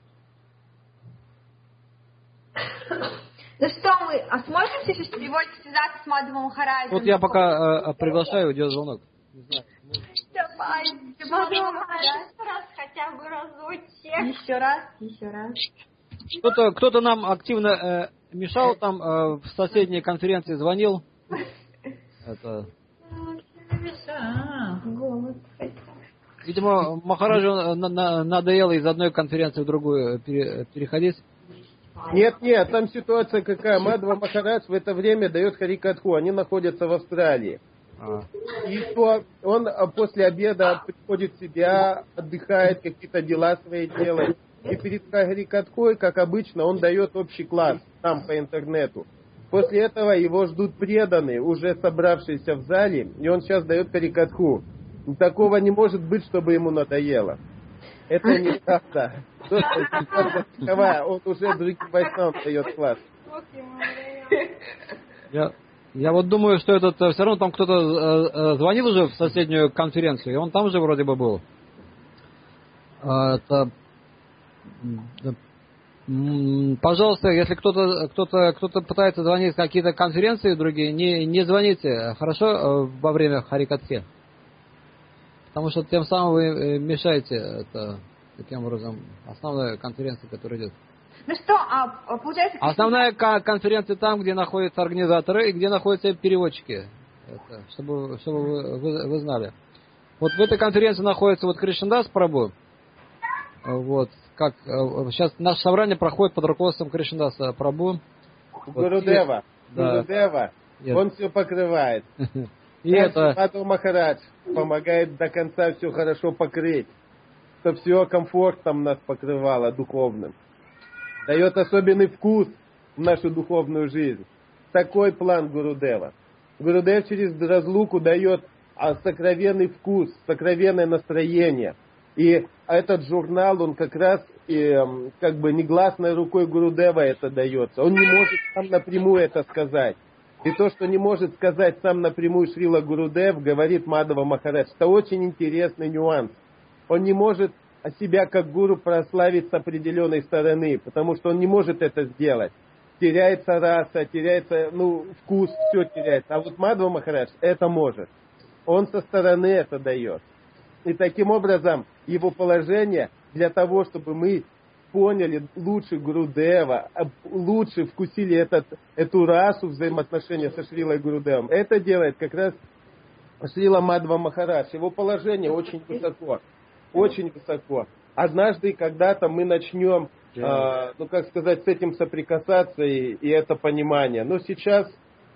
Ну что мы, а сможем сейчас переводить связаться с Мадхавом Махараджем? Вот я пока э, приглашаю, идет звонок. Не знаю. Давай, Мадхав Махарадж, раз хотя бы разочек. Еще раз, еще раз. Кто-то, кто-то нам активно э, мешал, там э, в соседней конференции звонил. Это... Видимо, Махараджу на, на, надоело из одной конференции в другую пере, переходить. Нет, нет, там ситуация какая. Мадхава Махарадж в это время дает харикатху. Они находятся в Австралии. А. И то он после обеда приходит в себя, отдыхает, какие-то дела свои делает. И перед харикатхой, как обычно, он дает общий класс там по интернету. После этого его ждут преданные, уже собравшиеся в зале, и он сейчас дает харикатху. Такого не может быть, чтобы ему надоело. Это неправда. Он уже другим вайшнавам дает класс. Я, я вот думаю, что этот все равно там кто-то э, звонил уже в соседнюю конференцию, и он там же вроде бы был. Это, пожалуйста, если кто-то кто-то кто-то пытается звонить в какие-то конференции другие, не, не звоните, хорошо, во время харикатхи. потому что тем самым вы мешаете это, таким образом, основной конференции, которая идет. Ну что, а, получается... Основная конференция там, где находятся организаторы и где находятся переводчики. Это, чтобы чтобы вы, вы, вы знали. Вот в этой конференции находится вот Кришнадас Прабху. Вот, как сейчас наше собрание проходит под руководством Кришнадаса Прабху. Гурудева. Вот, да. Гурудева. Нет. Он все покрывает. И это... Мадхва Махарадж помогает до конца все хорошо покрыть, чтобы все комфортом нас покрывало духовным. Дает особенный вкус в нашу духовную жизнь. Такой план Гурудева. Гурудев через разлуку дает сокровенный вкус, сокровенное настроение. И этот журнал, он как раз и, как бы негласной рукой Гурудева это дается. Он не может сам напрямую это сказать. И то, что не может сказать сам напрямую Шрила Гурудев, говорит Мадхва Махарадж, это очень интересный нюанс. Он не может себя как гуру прославить с определенной стороны, потому что он не может это сделать. Теряется раса, теряется, ну, вкус, все теряется. А вот Мадхва Махарадж это может. Он со стороны это дает. И таким образом его положение для того, чтобы мы поняли лучше Гурудева, лучше вкусили этот, эту расу взаимоотношения со Шрилой Гурудевом, это делает как раз Шрила Мадхва Махарадж. Его положение очень высоко. Очень высоко. Однажды, когда-то мы начнем, э, ну как сказать, с этим соприкасаться и, и это понимание. Но сейчас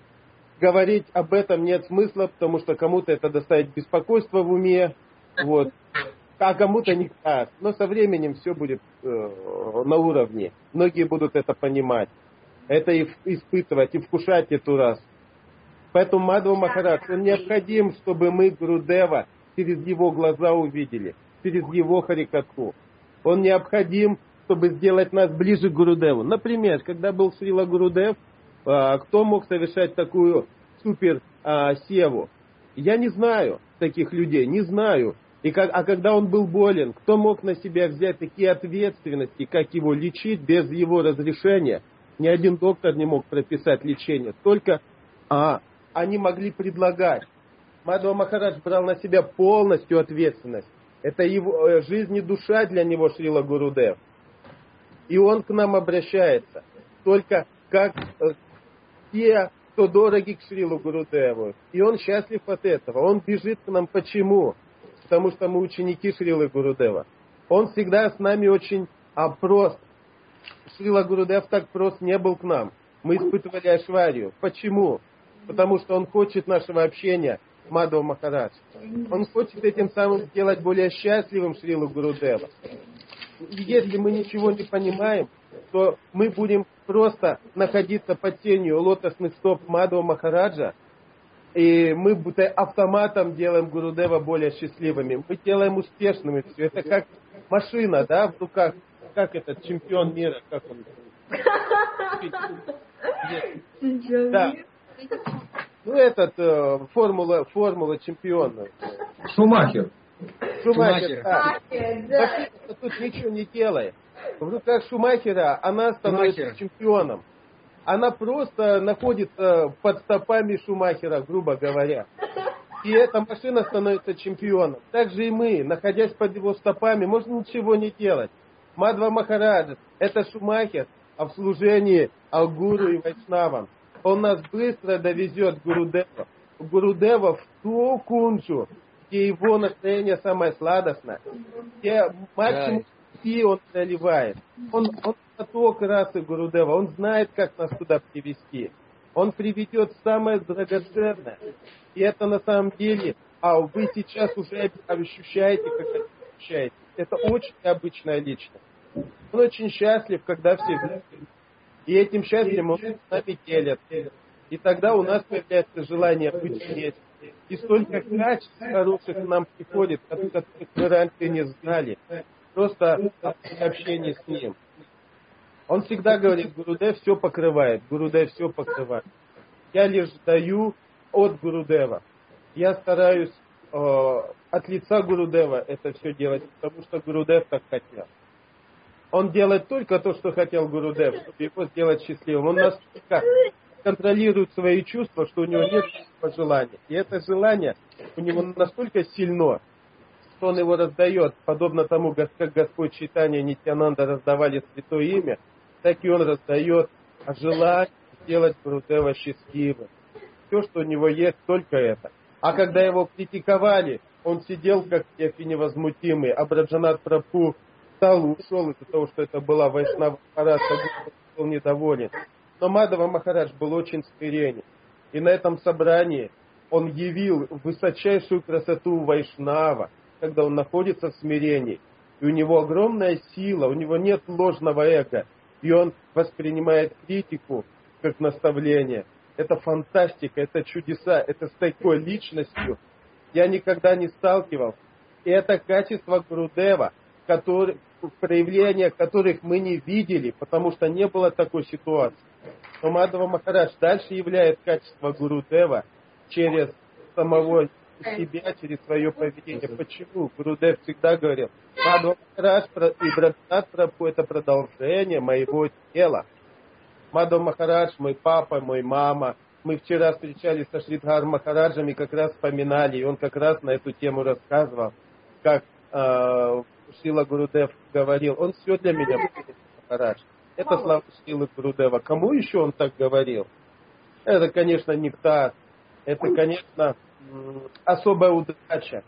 говорить об этом нет смысла, потому что кому-то это доставит беспокойство в уме, вот, а кому-то не так. Но со временем все будет э, на уровне. Многие будут это понимать, это и испытывать, и вкушать эту раз. Поэтому Мадхва Махарадж, он необходим, чтобы мы Гурудева через его глаза увидели, через его харикатху. Он необходим, чтобы сделать нас ближе к Гурудеву. Например, когда был Шрила Гурудев, кто мог совершать такую супер севу? Я не знаю таких людей, не знаю. И как, а когда он был болен, кто мог на себя взять такие ответственности, как его лечить без его разрешения? Ни один доктор не мог прописать лечение. Только а, они могли предлагать. Мадхва Махарадж брал на себя полностью ответственность. Это его жизнь и душа для него, Шрила Гурудев. И он к нам обращается. Только как э, те, кто дороги к Шрилу Гурудеву. И он счастлив от этого. Он бежит к нам. Почему? Потому что мы ученики Шрилы Гурудева. Он всегда с нами очень а, прост. Шрила Гурудев так прост не был к нам. Мы испытывали Айшварью. Почему? Потому что он хочет нашего общения с Мадхва Махарадж. Он хочет этим самым сделать более счастливым Шрилу Гурудева. И если мы ничего не понимаем, то мы будем просто находиться под тенью лотосных стоп Мадхва Махараджа, и мы будто автоматом делаем Гурудева более счастливыми. Мы делаем успешными все. Это как машина, да, в руках, как этот чемпион мира, как он. Да. Ну, этот, э, формула, формула чемпиона. Шумахер. Шумахер, да. Машина тут ничего не делает. В руках Шумахера она становится Шумахер. чемпионом. Она просто находится под стопами Шумахера, грубо говоря. И эта машина становится чемпионом. Так же и мы, находясь под его стопами, можно ничего не делать. Мадхва Махарадж – это Шумахер, а в служении Гуру и Вайшнавам. Он нас быстро довезет к Гурудеву. Гурудева в ту кунджу, где его настроение самое сладостное, где максимум пути он проливает. Он, он поток расы Гурудева, он знает, как нас туда привести. Он приведет самое драгоценное. И это на самом деле, а вы сейчас уже ощущаете, как это ощущаете. Это очень необычная личность. Он очень счастлив, когда все вместе. И этим счастьем он с нами делит. И тогда у нас появляется желание быть вместе. И столько качеств хороших к нам приходит, которых мы раньше не знали. Просто общение с ним. Он всегда говорит, Гурудев все покрывает. Гурудев все покрывает. Я лишь даю от Гурудева. Я стараюсь э, от лица Гурудева это все делать, потому что Гурудев так хотел. Он делает только то, что хотел Гурудев, чтобы его сделать счастливым. Он настолько контролирует свои чувства, что у него нет желания. И это желание у него настолько сильно, что он его раздает, подобно тому, как Господь Чайтанья Нитьянанда раздавали Святое Имя, так и он раздает желание сделать Гурудева счастливым. Все, что у него есть, только это. А когда его критиковали, он сидел как теф и невозмутимый, а Браджанат Прабху встал и ушел из-за того, что это была Вайшнава Махарадж, был недоволен. Но Мадхава Махарадж был очень смиренен. И на этом собрании он явил высочайшую красоту Вайшнава, когда он находится в смирении. И у него огромная сила, у него нет ложного эго. И он воспринимает критику как наставление. Это фантастика, это чудеса, это с такой личностью я никогда не сталкивался. И это качество Гурудева, который, проявления которых мы не видели, потому что не было такой ситуации. Но Мадхава Махарадж дальше являет качество Гурудева через самого себя, через свое поведение. Почему? Гурудев всегда говорил, Мадхава Махарадж и Браджанат Прабху это продолжение моего тела. Мадхава Махарадж, мой папа, мой мама. Мы вчера встречались со Шридхар Махараджем и как раз вспоминали, и он как раз на эту тему рассказывал, как э, Шрила Гурудев говорил, он все для меня Махарадж. Это слова Шрилы Гурудева. Кому еще он так говорил? Это, конечно, нектар. Это, конечно, особая удача.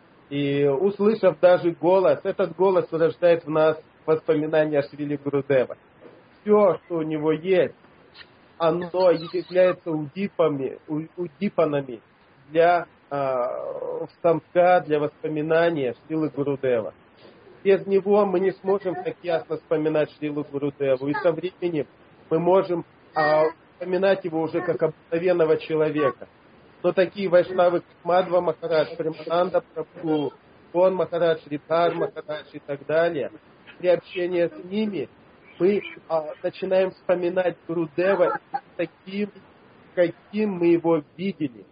И услышав даже голос, этот голос рождает в нас воспоминания о Шриле Гурудева. Все, что у него есть, оно является удипами, удипанами для э, самка, для воспоминания Шрилы Гурудева. Без него мы не сможем так ясно вспоминать Шрилу Гурудеву. И со временем мы можем э, вспоминать его уже как обыкновенного человека. Но такие вайшнавы, как Мадхва Махарадж, Премананда Прабху, Кон Махарадж, Ритхар Махарадж и так далее, при общении с ними мы а, начинаем вспоминать Гурудева таким, каким мы его видели.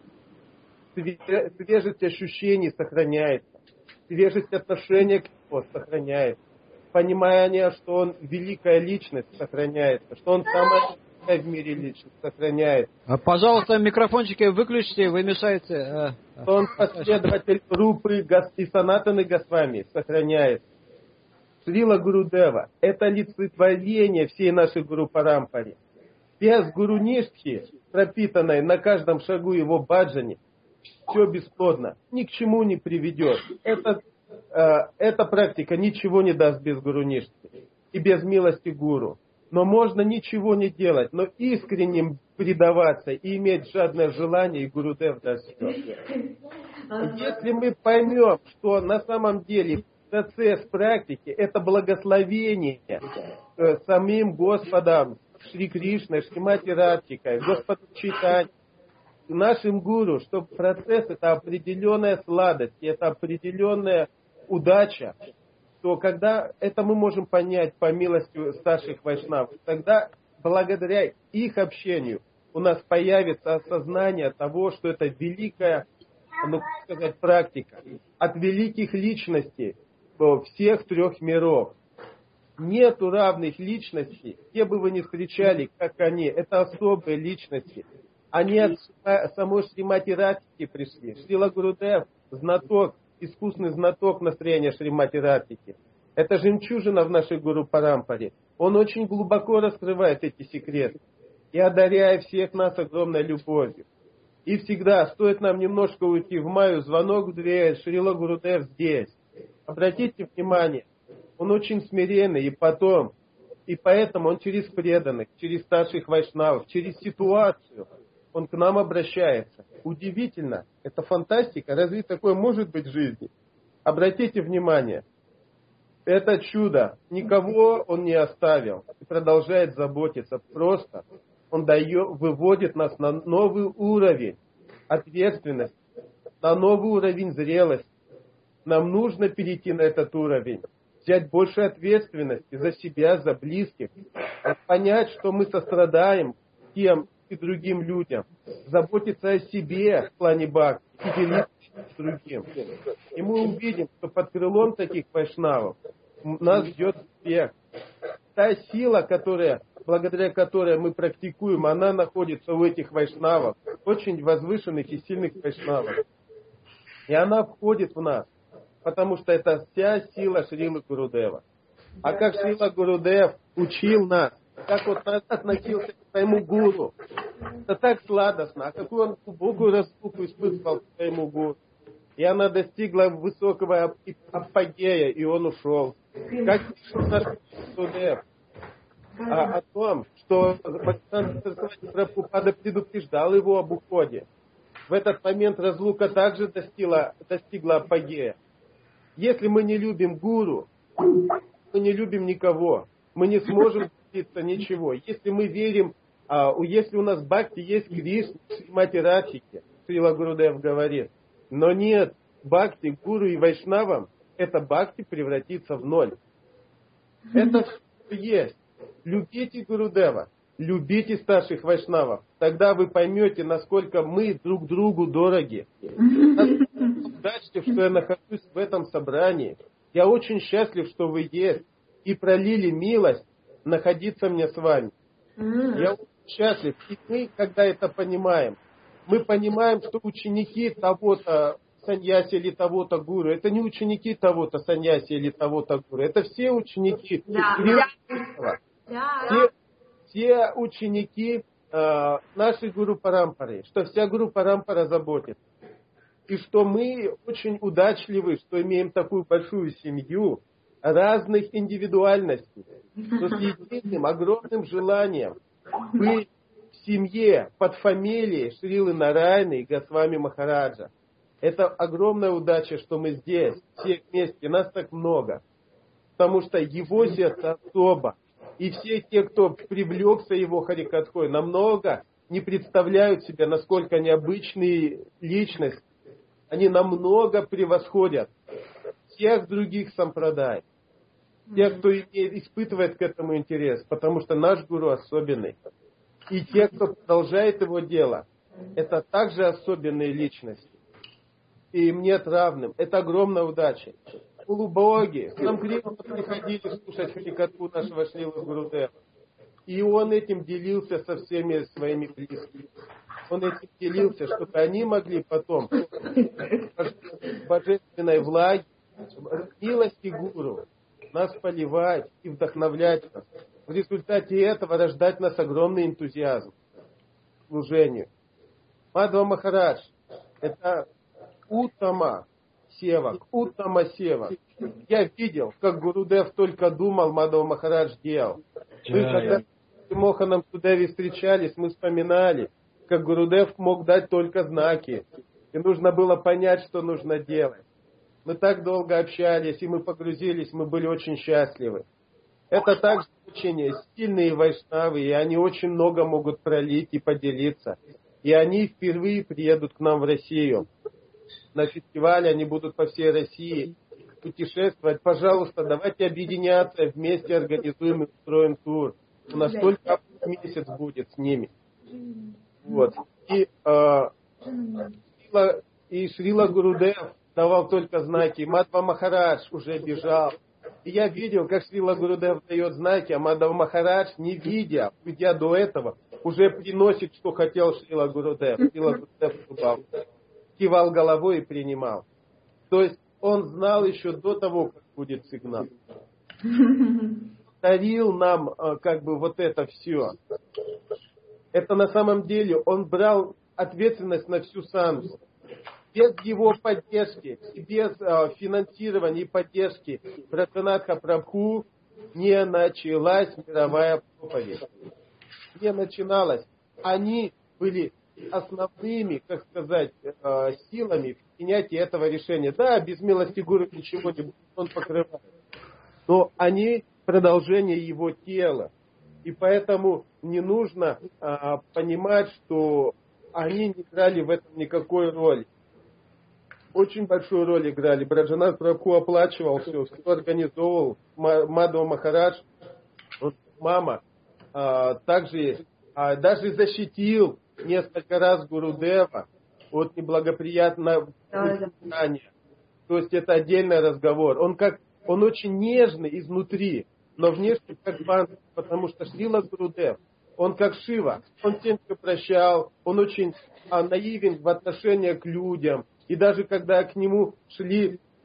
Свежесть ощущений сохраняется, свежесть отношения к нему сохраняется, понимание, что он великая личность сохраняется, что он самая в мире личность сохраняется. Пожалуйста, микрофончики выключите, вы мешаете. Что он последователь Рупы и Санатаны Госвами сохраняется. Шрила Гурудева – это олицетворение всей нашей Гуру Парампаре. Без Гуру Ништхи, пропитанной на каждом шагу его баджани, все бесплодно, ни к чему не приведет. Это, э, эта практика ничего не даст без Гуру Ништхи и без милости Гуру. Но можно ничего не делать, но искренним предаваться и иметь жадное желание, и Гурудев даст все. Если мы поймем, что на самом деле процесс практики – это благословение э, самим Господом, Шри Кришной, Шримати Радхикой, Господу Чайтаньей, нашим гуру, что процесс – это определенная сладость, это определенная удача, то когда это мы можем понять по милости старших вайшнавов, тогда благодаря их общению у нас появится осознание того, что это великая, ну, как сказать, практика от великих личностей всех трех миров. Нету равных личностей, где бы вы ни встречали, как они. Это особые личности. Они от самой Шримати Радхики пришли. Шрила Гурудев, знаток, искусный знаток настроения Шримати Радхики. Это жемчужина в нашей Гуру Парампаре. Он очень глубоко раскрывает эти секреты и одаряя всех нас огромной любовью. И всегда, стоит нам немножко уйти в маю, звонок в дверь, Шрила Гурудев здесь. Обратите внимание, он очень смиренный, и потом, и поэтому он через преданных, через старших вайшнавов, через ситуацию, он к нам обращается. Удивительно, это фантастика, разве такое может быть в жизни? Обратите внимание, это чудо, никого он не оставил и продолжает заботиться, просто он дает, выводит нас на новый уровень ответственности, на новый уровень зрелости. Нам нужно перейти на этот уровень, взять больше ответственности за себя, за близких, понять, что мы сострадаем тем и другим людям, заботиться о себе в плане бхакти и делиться с другим. И мы увидим, что под крылом таких вайшнавов нас ждет успех. Та сила, которая, благодаря которой мы практикуем, она находится у этих вайшнавов, очень возвышенных и сильных вайшнавов. И она входит в нас. потому что это вся сила Шрилы Гурудева. А как Шрила Гурудев учил нас, как он относился к своему гуру, это так сладостно, а какую он глубокую разлуку испытывал к своему гуру. И она достигла высокого апогея, и он ушел. Как пишет наш Гурудев а, о том, что Прабхупада предупреждал его об уходе. В этот момент разлука также достигла, достигла апогея. Если мы не любим гуру, мы не любим никого, мы не сможем добиться ничего. Если мы верим, а, если у нас бхакти есть Кришна, Шримати Радхики, Шрила Гурудев говорит, но нет бхакти гуру и вайшнавам, это бхакти превратится в ноль. Это все есть. Любите Гурудева, любите старших вайшнавов, тогда вы поймете, насколько мы друг другу дороги. Удачно, что я нахожусь в этом собрании. Я очень счастлив, что вы есть и пролили милость находиться мне с вами. Я очень счастлив. И мы, когда это понимаем, мы понимаем, что ученики того-то саньяси или того-то гуру, это не ученики того-то саньяси или того-то гуру, это все ученики. Да. Да. Все, все ученики э, нашей Гуру Парампары, что вся Гуру Парампара заботит. И что мы очень удачливы, что имеем такую большую семью разных индивидуальностей, что с единым огромным желанием быть в семье под фамилией Шрилы Нараяны и Госвами Махараджа. Это огромная удача, что мы здесь, все вместе, нас так много. Потому что его сердце особо. И все те, кто привлекся его харикатхой, намного не представляют себе, насколько необычные личности. Они намного превосходят всех других сампрадай. Тех, кто испытывает к этому интерес. Потому что наш гуру особенный. И те, кто продолжает его дело, это также особенные личности. И им нет равным. Это огромная удача. Полубоги, нам грехом приходили слушать харикатху нашего Шрилы Гурудева. И он этим делился со всеми своими близкими. Он этим делился, чтобы они могли потом в божественной влаге, милости гуру, нас поливать и вдохновлять нас. В результате этого рождать нас огромный энтузиазм к служению. Мадхва Махарадж – это Уттама Севак, Уттама Севак. Я видел, как Гурудев только думал, Мадхва Махарадж делал. Мы, когда с Моханом Судеви встречались, мы вспоминали, как Гурудев мог дать только знаки. И нужно было понять, что нужно делать. Мы так долго общались, и мы погрузились, мы были очень счастливы. Это также очень сильные вайшнавы, и они очень много могут пролить и поделиться. И они впервые приедут к нам в Россию. На фестивале они будут по всей России путешествовать. Пожалуйста, давайте объединяться, вместе организуем и устроим тур. У нас только месяц будет с ними. Вот. И, э, Шрила, и Шрила Гурудев давал только знаки. Мадхва Махарадж уже бежал. И я видел, как Шрила Гурудев дает знаки, а Мадхва Махарадж, не видя, уйдя до этого, уже приносит, что хотел Шрила Гурудев. Шрила Гурудев кивал, кивал головой и принимал. То есть он знал еще до того, как будет сигнал. Дарил нам как бы вот это все. Это на самом деле он брал ответственность на всю сангу. Без его поддержки, без э, финансирования и поддержки Братанатха Прабху не началась мировая проповедь. Не начиналась. Они были основными, как сказать, э, силами в принятии этого решения. Да, без милости Гуру ничего не будет, он покрывает. Но они продолжение его тела. И поэтому не нужно э, понимать, что они не играли в этом никакой роли. Очень большую роль играли. Браджанат Прабху оплачивал все, все организовывал. Мадхва Махарадж, вот мама, а, также а, даже защитил несколько раз Гурудева от неблагоприятного воспитания. То есть это отдельный разговор. Он как, он очень нежный изнутри, но внешне как банк, потому что Шрила Гурудев, он как Шива, он всем все прощал, он очень а, наивен в отношении к людям. И даже когда к нему шли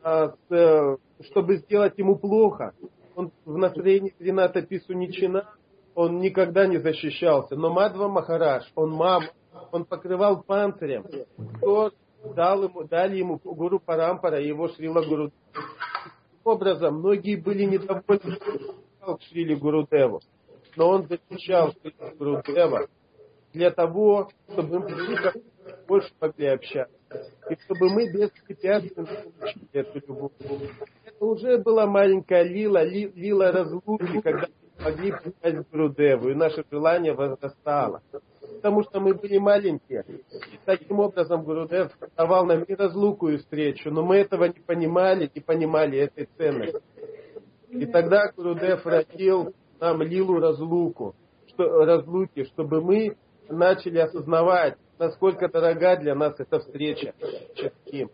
а, с, чтобы сделать ему плохо. Он в настроении Трината Писуничина, он никогда не защищался. Но Мадхва Махарадж, он мама, он покрывал панцирем. Кто дал ему, дали ему Гуру Парампара и его Шрила Гурудева. Таким образом, многие были недовольны к Шриле Гурудеву. Но он защищал Шрила Гурудева для того, чтобы мы больше могли общаться. И чтобы мы беспрепятственно получили эту любовь. Это уже была маленькая лила, ли, лила разлуки, когда мы могли принять Гурудеву, и наше желание возрастало. Потому что мы были маленькие. И таким образом Гурудев давал нам и разлуку, и встречу. Но мы этого не понимали, не понимали этой ценности. И тогда Гурудев родил нам лилу разлуку, что, разлуки, чтобы мы начали осознавать, насколько дорога для нас эта встреча с ним.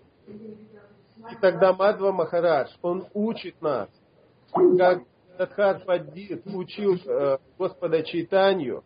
И тогда Мадхва Махарадж, он учит нас, как Садхар Пандит учил э, Господа Чайтанью,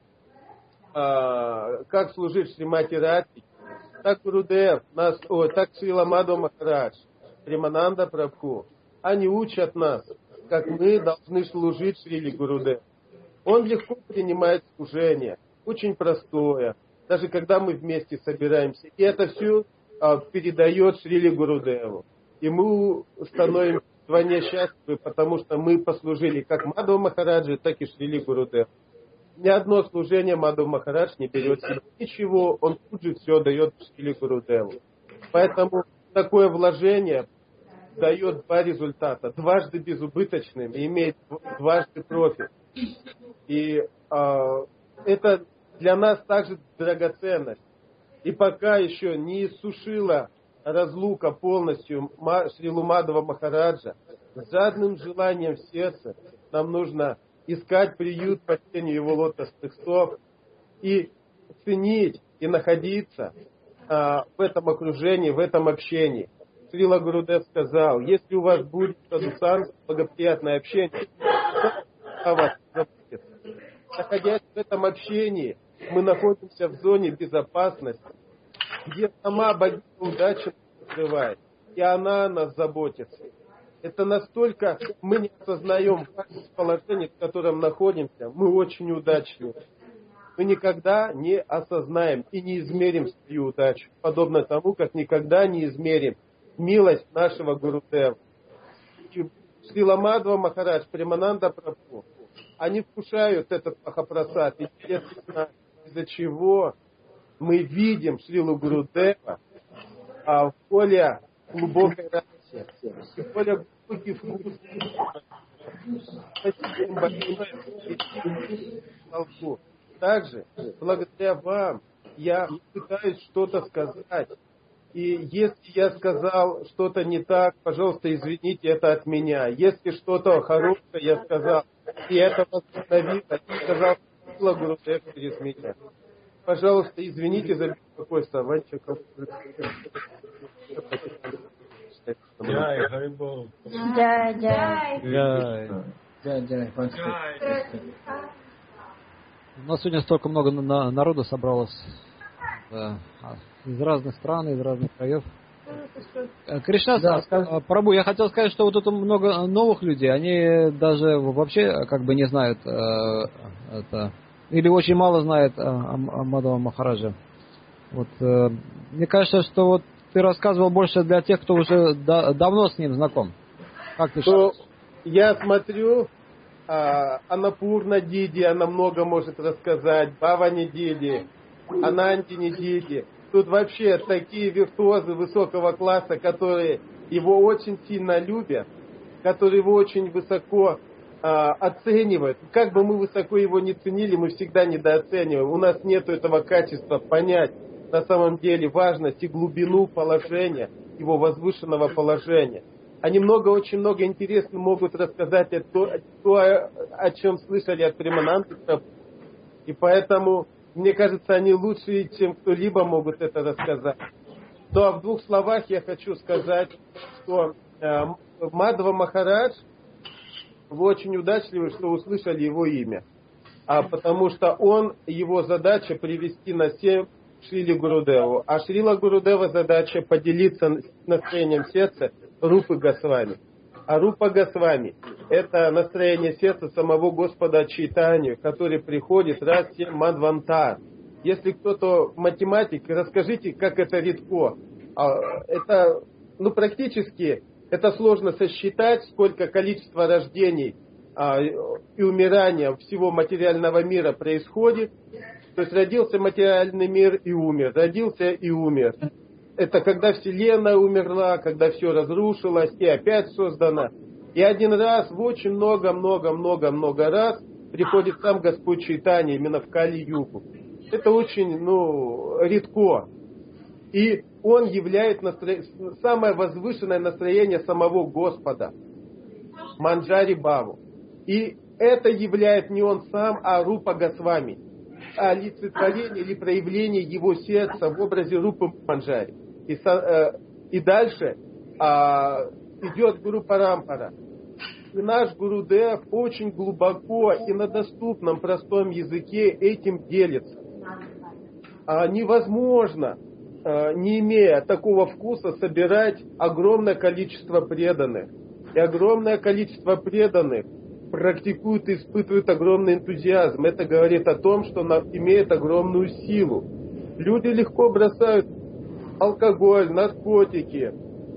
э, как служить Шримати Радхи, так Гурудев, нас, о, так Шрила Мадхва Махарадж, Премананда Прабху, они учат нас, как мы должны служить Шриле Гурудеву. Он легко принимает служение, очень простое, даже когда мы вместе собираемся. И это все а, передает Шриле Гурудеву. И мы становимся вдвойне счастливы, потому что мы послужили как Мадхва Махараджи, так и Шриле Гурудеву. Ни одно служение Мадхва Махарадж не берет себе ничего, он тут же все дает Шриле Гурудеву. Поэтому такое вложение дает два результата. Дважды безубыточным и имеет дважды профит. И а, это для нас также драгоценность. И пока еще не иссушила разлука полностью Шрилу Мадхва Махараджа, с жадным желанием в сердце нам нужно искать приют под тенью его лотосных стоп и ценить и находиться а, в этом окружении, в этом общении. Шрила Гурудев сказал, если у вас будет садхусанство, благоприятное общение, то вас заботится. Находясь в этом общении, мы находимся в зоне безопасности, где сама богиня удачи открывает, и она о нас заботится. Это настолько мы не осознаем положение, в котором находимся, мы очень удачливы. Мы никогда не осознаем и не измерим свою удачу, подобно тому, как никогда не измерим милость нашего Гурудева. Шрила Мадхва Махарадж, Премананда Прабху, они вкушают этот Махапрасад, из-за чего мы видим Шрилу Гурудева а, в более глубокой расе, в более глубокий вкус. Также, благодаря вам, я пытаюсь что-то сказать. И если я сказал что-то не так, пожалуйста, извините, это от меня. Если что-то хорошее я сказал, и это восстановило, и сказал Гурудев через меня. Пожалуйста, извините за беспокойство. Ванчиков. Джай, Харибол. Джай, джай. Джай. Джай, джай. У нас сегодня столько много на- народу собралось. Да. Из разных стран, из разных краев. Кришна, Да, да, Прабу, я хотел сказать, что вот тут много новых людей, они даже вообще как бы не знают э, это, или очень мало знают о, о Мадхва Махараджа. Вот, э, мне кажется, что вот ты рассказывал больше для тех, кто уже да, давно с ним знаком. Как ты считаешь? Я смотрю, а, Анапурна Диди, она много может рассказать, Бавани Диди, Анандини Диди. Тут вообще такие виртуозы высокого класса, которые его очень сильно любят, которые его очень высоко а, оценивают. Как бы мы высоко его не ценили, мы всегда недооцениваем. У нас нет этого качества понять на самом деле важность и глубину положения, его возвышенного положения. Они много, очень много интересного могут рассказать о, то, о, о чем слышали от Премананды. И поэтому... Мне кажется, они лучше, чем кто-либо могут это рассказать. Ну а в двух словах я хочу сказать, что э, Мадхва Махарадж, вы очень удачливы, что услышали его имя. А потому что он, его задача привести на семь Шриле Гурудеву. А Шрила Гурудева задача поделиться настроением сердца Рупы Госвами. А Рупа Госвами – это настроение сердца самого Господа Чайтаньи, который приходит раз в семь мадвантар. Если кто-то математик, расскажите, как это редко. Это, ну, практически, это сложно сосчитать, сколько количество рождений и умирания всего материального мира происходит. То есть родился материальный мир и умер, родился и умер. Это когда Вселенная умерла, когда все разрушилось и опять создано. И один раз, в очень много-много-много-много раз приходит сам Господь Чайтанья именно в Кали-югу. Это очень, ну, редко. И он являет настро... самое возвышенное настроение самого Господа, Манджари Бхаву. И это являет не он сам, а Рупа Госвами, олицетворение или проявление его сердца в образе Рупы Манджари. И, э, и дальше а, идет Гуру Парампара. И наш Гурудев очень глубоко и на доступном простом языке этим делится. А, невозможно, а, не имея такого вкуса, собирать огромное количество преданных. И огромное количество преданных практикуют и испытывают огромный энтузиазм. Это говорит о том, что она имеет огромную силу. Люди легко бросают алкоголь, наркотики,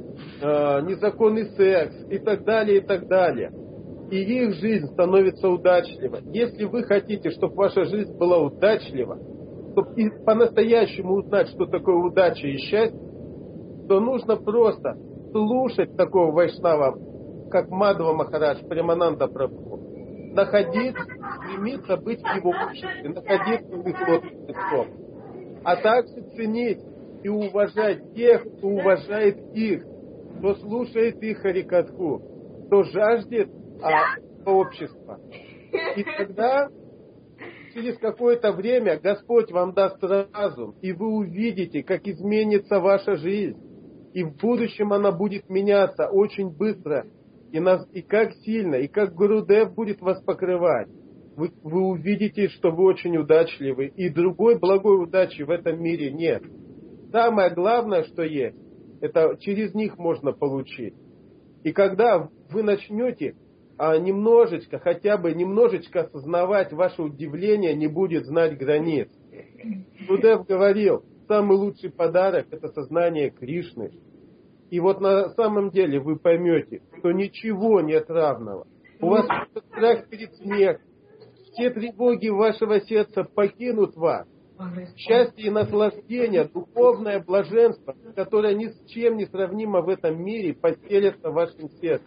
э, незаконный секс и так далее, и так далее. И их жизнь становится удачливой. Если вы хотите, чтобы ваша жизнь была удачлива, чтобы по-настоящему узнать, что такое удача и счастье, то нужно просто слушать такого вайшнава, как Мадхава Махарадж, Премананда Прабху, находиться, стремиться быть в его обществе, находиться в их лотосных. А также ценить и уважать тех, кто уважает их, кто слушает их харикатху, кто жаждет а, общества. И тогда, через какое-то время, Господь вам даст разум, и вы увидите, как изменится ваша жизнь. И в будущем она будет меняться очень быстро. И, нас, и как сильно, и как Гурудев будет вас покрывать. Вы, вы увидите, что вы очень удачливы. И другой благой удачи в этом мире нет. Самое главное, что есть, это через них можно получить. И когда вы начнете а, немножечко, хотя бы немножечко осознавать, ваше удивление не будет знать границ. Гурудев говорил, самый лучший подарок – это сознание Кришны. И вот на самом деле вы поймете, что ничего нет равного. У вас страх перед смертью. Все тревоги вашего сердца покинут вас. Счастье и наслаждение, духовное блаженство, которое ни с чем не сравнимо в этом мире, поселится в вашем сердце.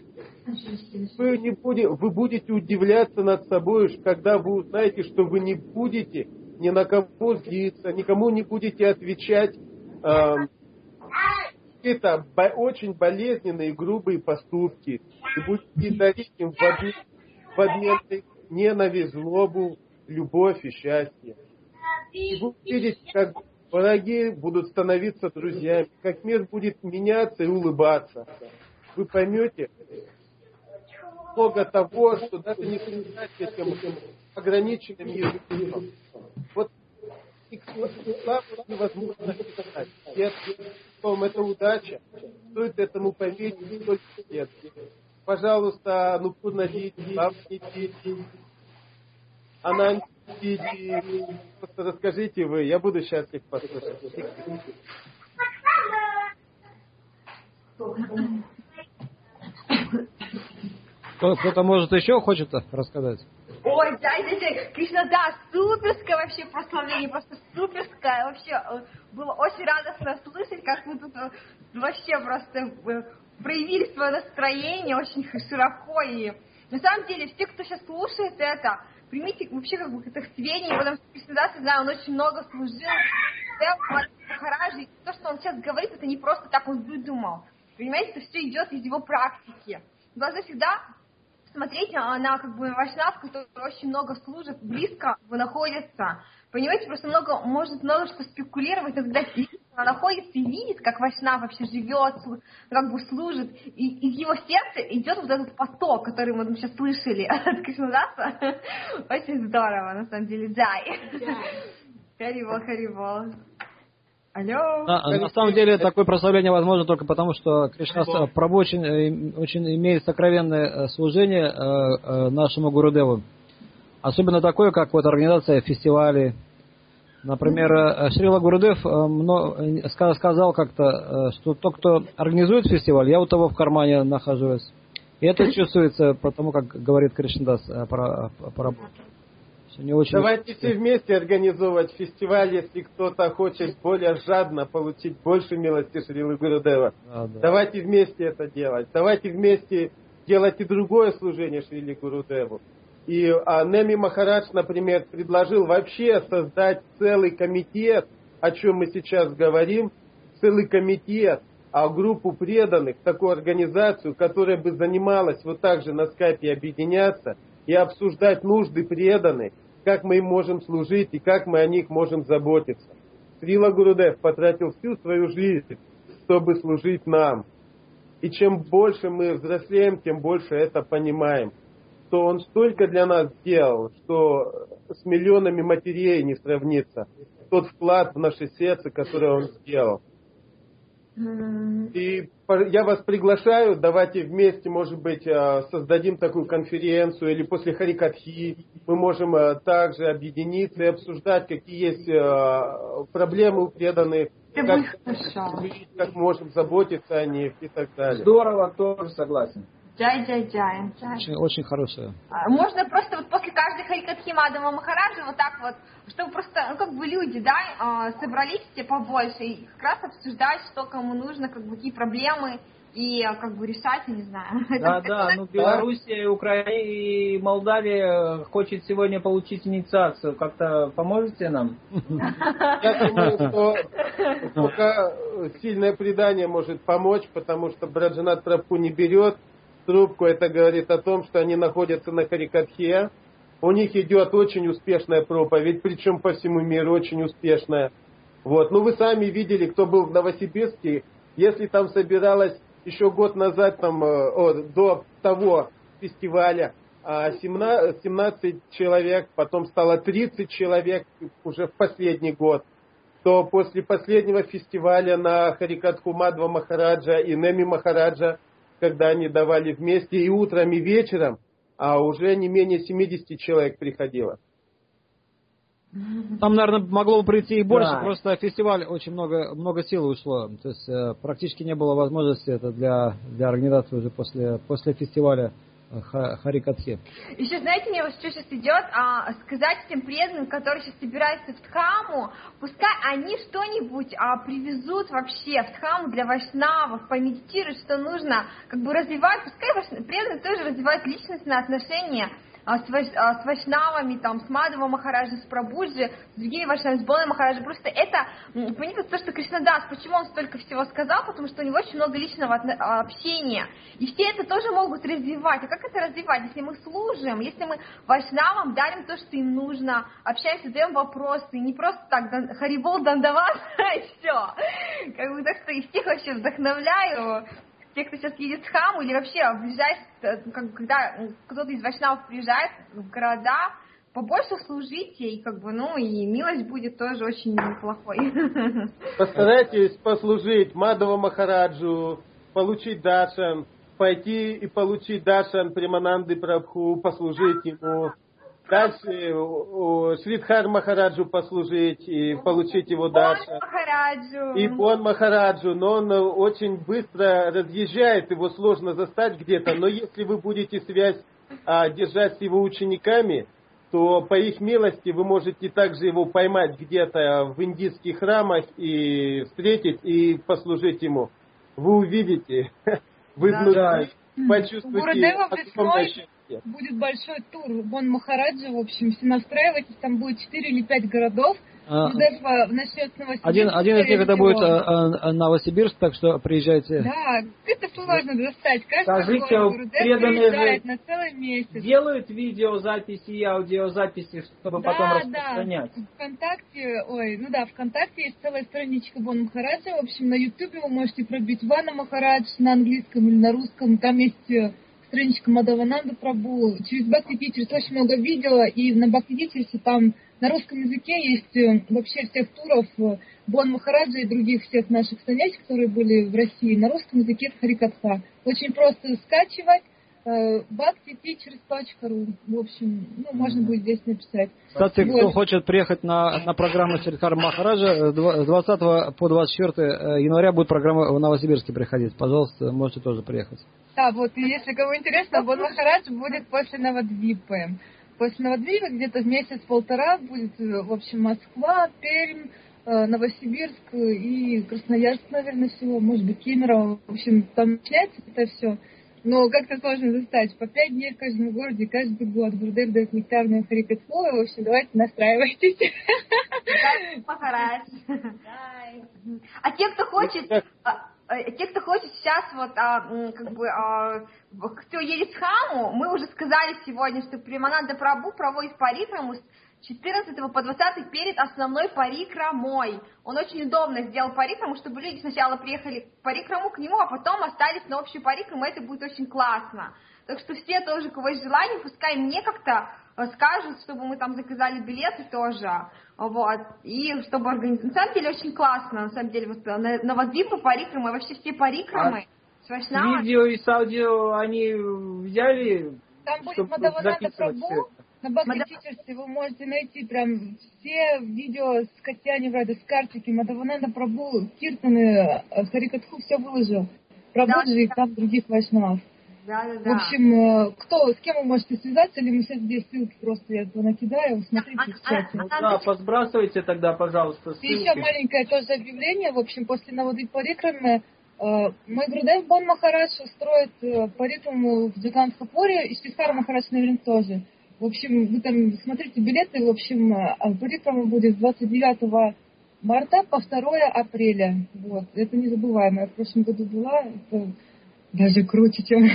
Вы, не будете, вы будете удивляться над собой, когда вы узнаете, что вы не будете ни на кого злиться, никому не будете отвечать э, это очень болезненные и грубые поступки. И будете дарить им в обмен, в обмен ненависть, злобу, любовь и счастье. И вы увидите, как враги будут становиться друзьями, как мир будет меняться и улыбаться. Вы поймете много того, что даже не признать этим ограниченным языком. Вот невозможно сказать. Если это удача, стоит этому поверить только лет. Пожалуйста, ну Пурнадити, Бабнити, Анантити, просто расскажите вы, я буду счастлив послушать. Кто-то, может, еще хочет рассказать? Ой, да, да, Кришна, да, суперское вообще прославление, просто суперское, вообще, было очень радостно слышать, как вы тут вообще просто проявили свое настроение очень широко, и на самом деле, все, кто сейчас слушает это, примите вообще как бы это к сведению, потому что Кришнадас, я знаю, он очень много служил Махараджи, и то, что он сейчас говорит, это не просто так он выдумал, понимаете, это все идет из его практики. Вы должны всегда смотреть на как бы вайшнав, который очень много служит, близко находится. Понимаете, просто много, может много что спекулировать, но когда она находится и видит, как вайшнав вообще живет, как бы служит, и из его сердца идет вот этот поток, который мы сейчас слышали от Кришнадаса. Очень здорово, на самом деле, джай. Харибол, харибол. Алло. На, на самом деле такое прославление возможно только потому, что Кришна Прабху очень, очень имеет сокровенное служение нашему Гурудеву. Особенно такое, как вот организация фестивалей. Например, Шрила Гурудев сказал как-то, что тот, кто организует фестиваль, я у того в кармане нахожусь. И это чувствуется потому, как говорит Кришнадас Прабху. Очень... Давайте все вместе организовывать фестиваль, если кто-то хочет более жадно получить больше милости Шрилы Гурудева. А, да. Давайте вместе это делать. Давайте вместе делать и другое служение Шриле Гурудеву. И а, Неми Махарадж, например, предложил вообще создать целый комитет, о чем мы сейчас говорим, целый комитет, а группу преданных, такую организацию, которая бы занималась вот так же на скайпе объединяться и обсуждать нужды преданных, как мы им можем служить и как мы о них можем заботиться. Шрила Гурудев потратил всю свою жизнь, чтобы служить нам. И чем больше мы взрослеем, тем больше это понимаем. Что он столько для нас сделал, что с миллионами матерей не сравнится. Тот вклад в наше сердце, который он сделал. И я вас приглашаю, давайте вместе, может быть, создадим такую конференцию, или после Харикатхи мы можем также объединиться и обсуждать, какие есть проблемы у преданных, как, как можем заботиться о них и так далее. Здорово, тоже согласен. Джай, джай, джай. Очень, очень хорошая. Можно просто вот после каждой Харикатхи Мадхава Махараджа вот так вот, чтобы просто, ну как бы люди, да, собрались все побольше и как раз обсуждать, что кому нужно, как бы какие проблемы и как бы решать, я не знаю. Да, да, ну Белоруссия, Украина и Молдавия хочет сегодня получить инициацию. Как-то поможете нам? Я думаю, что только сильное предание может помочь, потому что Браджанат Прабху не берет трубку. Это говорит о том, что они находятся на Харикатхе. У них идет очень успешная проповедь, причем по всему миру очень успешная. Вот. Ну, вы сами видели, кто был в Новосибирске. Если там собиралось еще год назад, там, о, до того фестиваля, семнадцать человек, потом стало тридцать человек уже в последний год, то после последнего фестиваля на Харикатху Мадхва Махараджа и Неми Махараджа, когда они давали вместе и утром, и вечером, а уже не менее семьдесят человек приходило. Там, наверное, могло бы прийти и больше, да. Просто фестиваль очень много, много сил ушло. То есть э, практически не было возможности это для, для организации уже после, после фестиваля Харикатхи. Еще знаете, мне вот что сейчас идет, а, сказать всем преданным, которые сейчас собираются в Дхаму, пускай они что-нибудь а, привезут вообще в Дхаму для вайшнавов, помедитируют, что нужно, как бы развивать, пускай вайшнавы, преданные тоже развивают личностные отношения с, вайш, с вайшнавами, там, с Мадхава Махараджем, с Прабхуджи, с другими вайшнавами, с Болой Махараджем. Просто это, понимаете, то, что Кришнадас, почему он столько всего сказал, потому что у него очень много личного общения. И все это тоже могут развивать. А как это развивать? Если мы служим, если мы вайшнавам дарим то, что им нужно, общаемся, задаем вопросы, не просто так, харибол, дандават, и все. Как бы так что и всех вообще вдохновляю. Те, кто сейчас едет в Дхаму, или вообще приезжает, как, когда кто-то из вайшнавов приезжает в города, побольше служите, и как бы, ну, и милость будет тоже очень неплохой. Постарайтесь послужить Мадхава Махараджу, получить даршан, пойти и получить даршан Премананды Прабху, послужить ему. Дальше Шридхар Махараджу послужить и получить его даршан. И Бон Махараджу, но он очень быстро разъезжает, его сложно застать где-то, но если вы будете связь а, держать с его учениками, то по их милости вы можете также его поймать где-то в индийских храмах и встретить и послужить ему. Вы увидите, вы да, почувствуете огромное счастье. Будет большой тур Бон Махараджа, в общем, все настраивайтесь, там будет четыре или пять городов. А, начнет с Новосибирска. Один, один из них это будет а, а, Новосибирск, так что приезжайте. Да, это сложно достать. Каждый Скажите, город приезжает на целый месяц. Делают видеозаписи и аудиозаписи, чтобы да, потом распространять? Да, ВКонтакте, ой, ну да, ВКонтакте есть целая страничка Бон Махараджа. В общем, на Ютубе вы можете пробить Вана Махарадж на английском или на русском. Там есть страничка Мадхавананда Прабху. Через Бхакти Пикчерс очень много видео, и на Бхакти Пикчерсе там на русском языке есть э, вообще всех туров э, Бон Махараджа и других всех наших саньяси, которые были в России. На русском языке это Харикатха. Очень просто скачивать. бхакти тичерс точка ру. В общем, ну, можно будет здесь написать. Кстати, вот. Кто хочет приехать на, на программу Шридхар Махараджа, с двадцатого по двадцать четвёртое января будет программа в Новосибирске приходить. Пожалуйста, можете тоже приехать. Да, вот, и если кому интересно, Бон Махарадж будет после Навадвипы. После Новодвипа где-то в месяц-полтора будет, в общем, Москва, Пермь, Новосибирск и Красноярск, наверное, всего, может быть, Кемерово. В общем, там начинается это все. Но как-то сложно застать. По пять дней в каждом городе, каждый год. Гурдев дает нектарную харикатху. В общем, давайте настраивайтесь. Махарадж. А те, кто хочет... Те, кто хочет сейчас, вот, а, как бы, а, кто едет в Хаму, мы уже сказали сегодня, что Премананда Прабху проводит парикраму с четырнадцатого по двадцатый перед основной парикрамой. Он очень удобно сделал парикраму, чтобы люди сначала приехали в парикраму к нему, а потом остались на общую парикраму, это будет очень классно. Так что все тоже, у кого есть желание, пускай мне как-то скажут, чтобы мы там заказали билеты тоже, вот, и чтобы организовать. На самом деле очень классно, на самом деле, вот на, на Вадвипу парикрамы, вообще все парикрамы, а с Вайшнава. Видео и с аудио они взяли, там будет Мадавананда Прабху, на Бхакти Тичерсе вы можете найти прям все видео с Катяни Врада, с Картики, Мадавананда Прабху, Киртаны, Харикатху, все выложил. Прабхуджи и там других вайшнавов. Да, да, да. В общем, кто, с кем вы можете связаться, или мы сейчас здесь ссылки просто я накидаю, смотрите в чате. Ну, да, посбрасывайте тогда, пожалуйста, ссылки. И еще маленькое тоже объявление, в общем, после Навады парикрамы, мой Гурудев Бон Махарадж устроит парикраму в Джагандхапуре, и Шридхар Махарадж, наверное, тоже. В общем, вы там смотрите билеты, в общем, парикрама будет с двадцать девятого марта по второе апреля. Вот, это незабываемо. Я в прошлом году была, это даже круче, чем...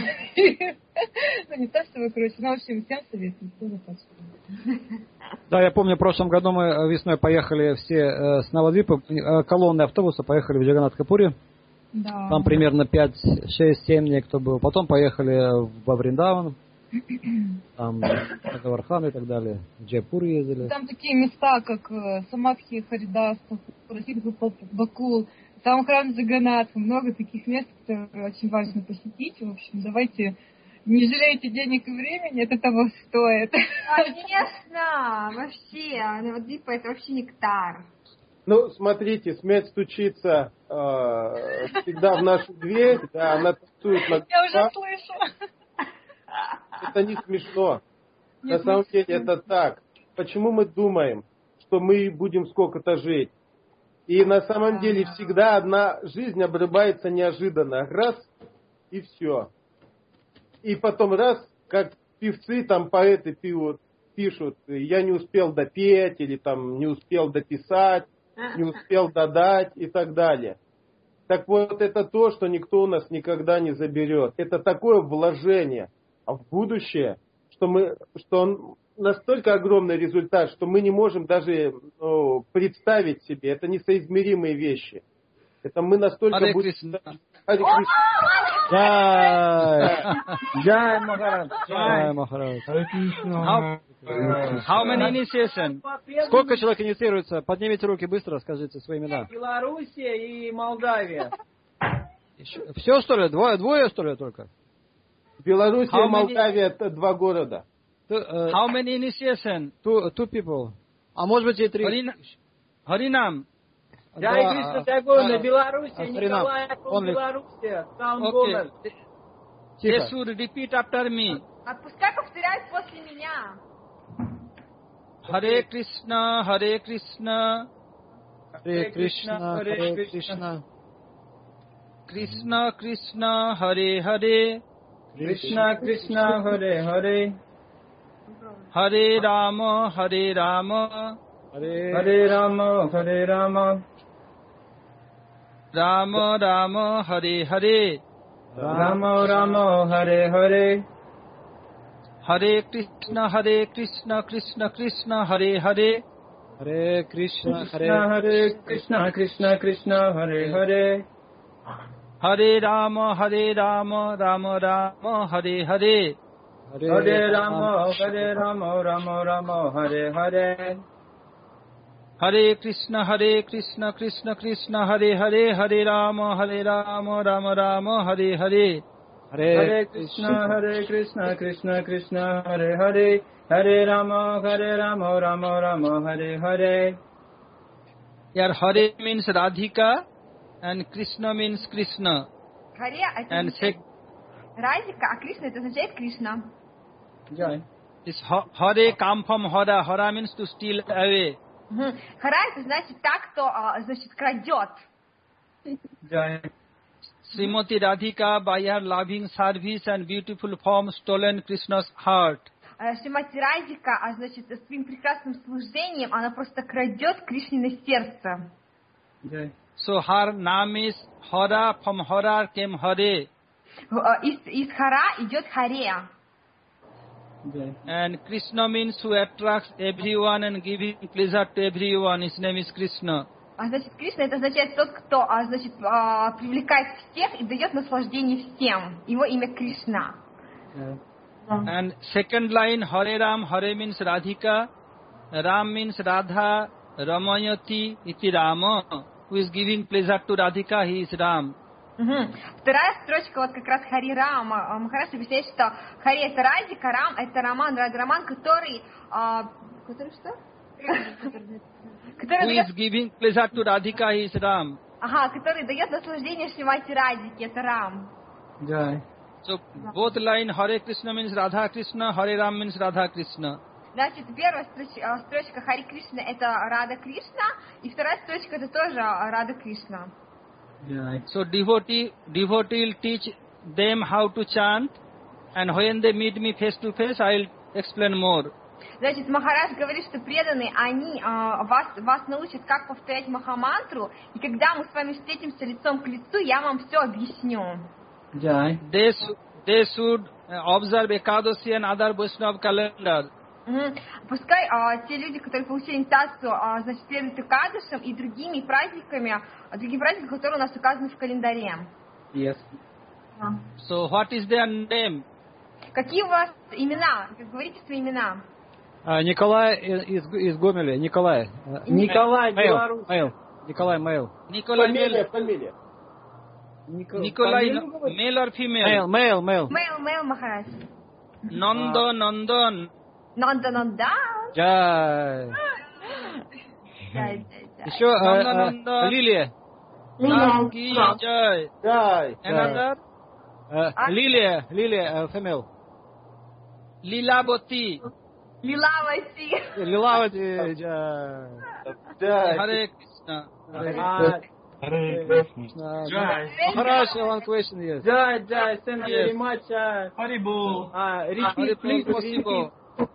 Ну, не то, что вы круче, но, в общем, всем советую, кто захочет. Да, я помню, в прошлом году мы весной поехали все с Навадвипа, колонны автобуса поехали в Джаганнатхапуре. Да. Там примерно пять, шесть, семь дней кто был. Потом поехали во Вриндаван, там Агавархан и так далее. В Джайпур ездили. Там такие места, как Самадхи, Харидас, Бакул, там храм Джаганнатха, много таких мест, которые очень важно посетить. В общем, давайте не жалейте денег и времени, это того стоит. Конечно, вообще, Навадвипа это вообще нектар. Ну, смотрите, смерть стучится э, всегда в нашу дверь, да, она танцует на... Я уже слышу. Это не смешно. Не на самом смешно. деле это так. Почему мы думаем, что мы будем сколько-то жить? И на самом деле всегда одна жизнь обрывается неожиданно. Раз, и все. И потом раз, как певцы, там поэты пишут, пишут, я не успел допеть, или там не успел дописать, не успел додать и так далее. Так вот, это то, что никто у нас никогда не заберет. Это такое вложение в будущее, что, мы, что он настолько огромный результат, что мы не можем даже ну, представить себе. Это несоизмеримые вещи. Это мы настолько Харе будем... Кришна. Харе Кришна. Джай! Джай Махарадж. Джай Махарадж. How, how many initiation? Сколько человек инициируется? Поднимите руки быстро, скажите свои имена. Белоруссия и Молдавия. Все, что ли? Двое, двое, что ли, только? Белоруссия How и Молдавия это два города. How many initiation? Two, two people. А может быть и три. Harina- Harinam. Джай Да, Кришна а, Тагорна, а, Белоруссия, а, Николай, Only- Белоруссия, Саун Okay. Гомель. They Тихо. should repeat after me. А пускай повторяют после меня. Hare Krishna, Hare Krishna, Харе Кришна, Харе Кришна. Krishna Krishna, Hare Hare, Кришна, Кришна, Харе, Харе. Hare Rama, Hare Rama, Харе Харе Рама, Харе Рама. Rama Rama, Hare Hare, Рама, Рама, Харе, Харе. Hare Krishna, Hare Krishna, Krishna Krishna, Hare Hare, Харе Кришна, Кришна, Харе Харе, Кришна, Кришна, Кришна, Харе, Харе. Hare Rama, Hare Rama, Rama Rama, Hare Hare, Харе Рама, Харе Рама, Рама, Рама, Харе, Харе. Hare Krishna, Hare Krishna, Krishna Krishna, Hare Hare, Hare Rama, Hare Rama, Rama Rama, Hare Hare. Hare Krishna, Hare Krishna, Krishna Krishna, Hare Hare, Hare Rama, Hare Rama, Rama Rama, Hare Hare. Here Hare means Radhika and Krishna means Krishna. Харе это And означает sec- Радика, а Кришна это означает Кришна. Jai. This Ha- Hare come from Hara. Hara means to steal away. Мгм. Хара это значит так, кто, а, значит, крадет. Jai. Srimati Radhika by her loving service and beautiful form stolen Krishna's heart. А Шримати Радика, а значит, своим прекрасным служением она просто крадет Кришнино сердце. Jai. So her name is Hara. From Hara came Hare. А, Из, из Хара идет Харе. Jai. And Krishna means who attracts everyone and giving pleasure to everyone. His name is Krishna. А значит, Кришна это означает тот, кто, а, значит, а, привлекает всех и дает наслаждение всем. Его имя Кришна. Jai. And second line, Hare Ram. Hare means Radhika. Ram means Radha. Ramayati iti Rama. Who is giving pleasure to Radhika, he is Ram. Мгм. Вторая строчка, вот как раз Хари Рам. а, Махарадж объясняет, что Хари это Радика, Рам это Роман, Рада Роман, который... а, который что? Который Who дает, is giving pleasure to Radhika, he is Ram. ага, который дает наслаждение Шримати Радике, это Рам. Jai. So both line Hare Krishna means Radha Krishna, Hare Ram means Radha Krishna. Значит, первая строчка, а, строчка Хари Кришна это Рада Кришна, и вторая строчка это тоже а, Рада Кришна. Jai. So devotee, devotee will teach them how to chant, and when they meet me face to face, I will explain more. Значит, Махарадж говорит, что преданные, они а, вас, вас научат, как повторять Махамантру, и когда мы с вами встретимся лицом к лицу, я вам все объясню. Jai. They, sh- they should uh, observe Ekadashi and other Vaishnava calendar. Мгм. Пускай а, те люди, которые получили инициацию, а, значит, следуют Экадышам и другими праздниками, а, другие праздники, которые у нас указаны в календаре. Yes. А. So what is their name? Какие у вас имена? Как говорите свои имена? А, Николай из, из Гомеля. Николай. А, Николай, Мейл, Беларусь. Мейл. Николай Мейл. Nikolai Фамилия, male, фамилия. Нико- Nikolai фамилию говоришь? male or female? Мейл, Мейл, Мейл. Мейл, Мейл Махарадж. Nanda, Nandan. Нанда, Нанда. Джай. Да, да, да. Еще а, Нанда, а, Нанда. Лилия. Naki Jai. Jai. Another? А, Лилия, Лилия, фамил. Lilabati. Лилавати. Лилавати. Джай. Jai. Hare Krishna. А, Jai. Хорошо, one question, yes. Jai, Jai, thank you very Yes. much. Uh, Haribol. uh, Hare repeat, please, possible. repeat.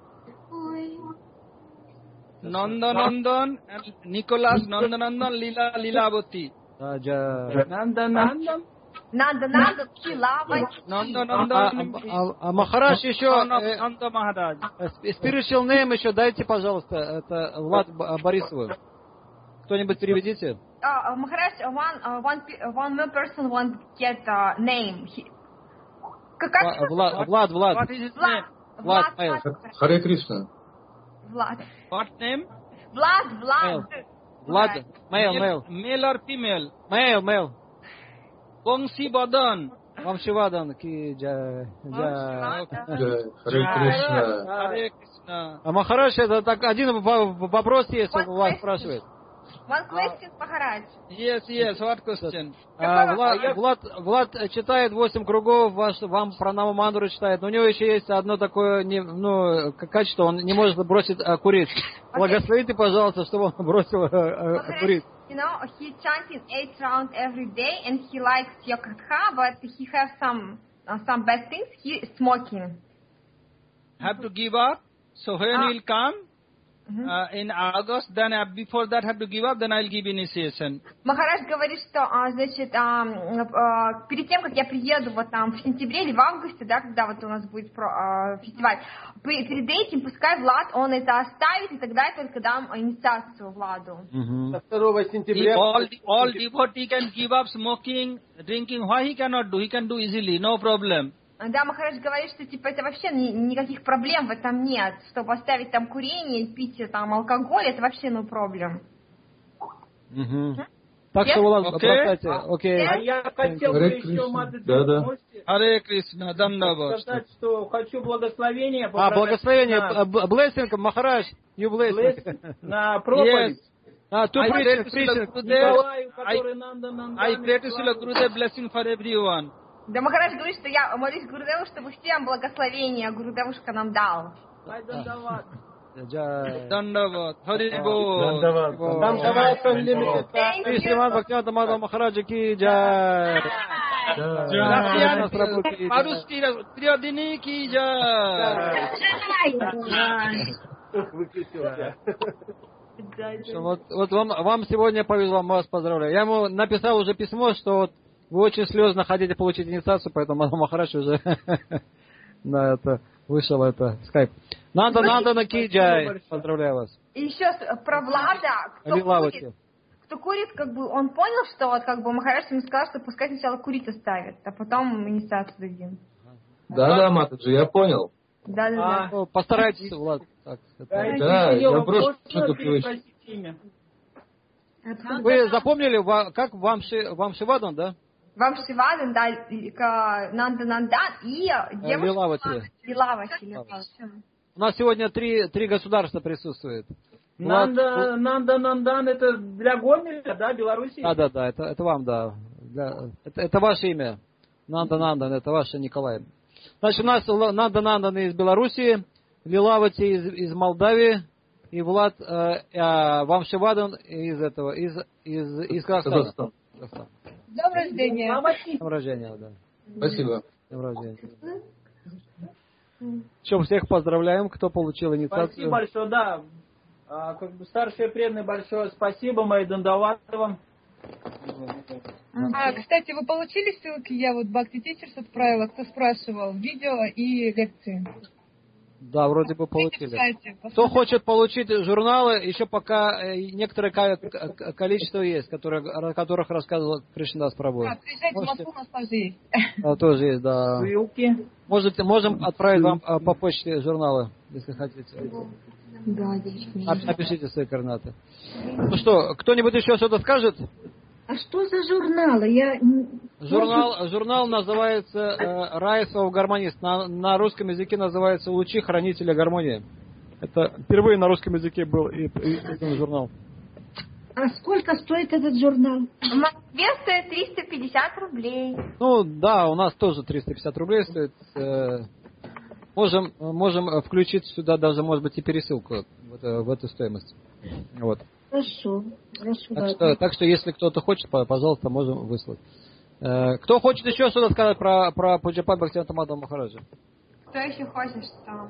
Nanda Nandan and Nicholas Nanda Nandan Lila Lilabati. А, Джай. Nanda, Nanda. Нанда, Нанда, Лилавати. Nanda А, Nandan. а, а Махарадж еще, Son of э, Nanda Maharaj. э, spiritual name еще дайте, пожалуйста, это Влад Б- Борисову. Кто-нибудь переведите? Uh, Maharaj, uh, one, uh, one, pe- uh, one more person won't get uh, name. He... Как, как Вла- Влад, Влад, Влад. What is his Влад, name? Влад, Влад, Мейл. Влад, Харе Кришна. Влад, What name? Влад, Влад. Мейл. Влад, Мейл, Мейл. Male or female? Мейл, Мейл. Bongsi Badan. Вамшивадан, ки джай. Джай. Джай. Харе Кришна. Hare Krishna. А Махарадж, это так один в- вопрос есть, One вас question. спрашивает. One question, Maharaj. Yes, yes. What question? А, Влад, Влад, Влад читает восемь кругов, ваш, вам пранаму мантру читает, но у него еще есть одно такое не, ну, к- качество, он не может бросить а, курить. Благословите, пожалуйста, чтобы он бросил а, а, Maharaj, курить. you know, he chanting eight rounds every day and he likes Yokatha, but he has some uh, some bad things. He is smoking. Have to give up. So when Ah. will come? Мгм. Uh, in August, then uh, before that have to give up, then I'll give initiation. Махарадж говорит, что, а, значит, а, м, а, перед тем, как я приеду вот там в сентябре или в августе, да, когда вот у нас будет про, а, фестиваль, пе- перед этим пускай Влад, он это оставит, и тогда я только дам а, инициацию Владу. Со второго If сентября... all, all devotee can give up smoking, drinking, why he cannot do? He can do easily, no problem. Да, Махарадж говорит, что типа это вообще ни- никаких проблем в этом нет, чтобы оставить там курение и пить там алкоголь, это вообще no problem. Угу. Так что, Влад, бросайте. Окей. А я хотел бы еще, Мадхи, Да, да. можете Харе Кришна, Дандават. сказать, что хочу благословение. А, благословение, на, blessing, Махарадж, you blessing. bless- на проповедь. А, to I preach, pray to preaching. Srila Николаю, Gurudev. который Нанда Нанда. I pray to Srila Gurudev blessing for everyone. Да Махарадж говорит, что я молюсь Гурудеву, чтобы всем благословение Гурудевушка нам дал. Ай, Дандават. Джай. Дандават. Хари Бол. Дандават. Дандават Unlimited. Шри Шримад Бхактивинода Мадхава Махараджа ки джай. Россиян по-русски Триодини ки джай. Выключился. Вот, вот вам, вам сегодня повезло, мы вас поздравляю. Я ему написал уже письмо, что вот вы очень слезно хотите получить инициацию, поэтому Мадхава Махарадж уже на это вышел это скайп. Нанда Нанда на Киджай. Поздравляю вас. И еще про Влада, кто Лилавати. курит, кто курит, как бы он понял, что вот как бы Махарадж ему сказал, что пускай сначала курить оставит, а потом инициацию дадим. Да, да, Матаджи, я понял. Да, да, да. Ну, постарайтесь, Влад. Так, это- Да, я просто что-то привычно. Вы запомнили, ва- как вам, Ши- вам Шивадан, да? Вам Шивадан, да, и, к- Нанда Нандан и девушка Лилавати. Лилавати. Лилавати. У нас сегодня три, три государства присутствует. Влад- Нанда, Нанда Нандан это для Гомеля, да, Беларуси? Да, да, да, это, это вам, да. Для- это, это ваше имя. Нанда Нандан, это ваше Николай. Значит, у нас Л- Нанда Нандан из Белоруссии, Лилавати из, из Молдавии, и Влад э, э, Вамшивадан из этого, из, из, из Казахстана. Казахстан. Казахстан. С днем рождения. С днем рождения, да. Спасибо. С днем рождения. Что, всех поздравляем, кто получил инициацию. Спасибо большое, да. А, как бы старшие преданные, большое спасибо, мои Дандаватовым. А, кстати, вы получили ссылки? Я вот Бхакти Teachers отправила, кто спрашивал, видео и лекции. Да, вроде бы получили. Кстати, Кто хочет получить журналы, еще пока э, некоторое ка- к- количество есть, которые, о которых рассказывал Кришнадас Прабху. А, приезжайте в Москву, у нас тоже есть. А, тоже есть, да. Ссылки. Можете, можем отправить вам а, по почте журналы, если хотите. Да, девочка. Нап- Напишите свои координаты. Ну что, кто-нибудь еще что-то скажет? А что за журналы? Я... Журнал, журнал называется э, «Rise of Harmonist». На, на русском языке называется «Лучи хранителя гармонии». Это впервые на русском языке был и, и, и журнал. А сколько стоит этот журнал? В Москве стоит триста пятьдесят рублей. Ну да, у нас тоже триста пятьдесят рублей стоит. Э, можем, можем включить сюда даже, может быть, и пересылку в, это, в эту стоимость. Вот. Хорошо. Хорошо. Так что, так что, если кто-то хочет, пожалуйста, можем выслать. Э, кто хочет еще что-то сказать про, про Пуджапад Бхактивинода Мадхава Махараджа? Кто еще хочет, что?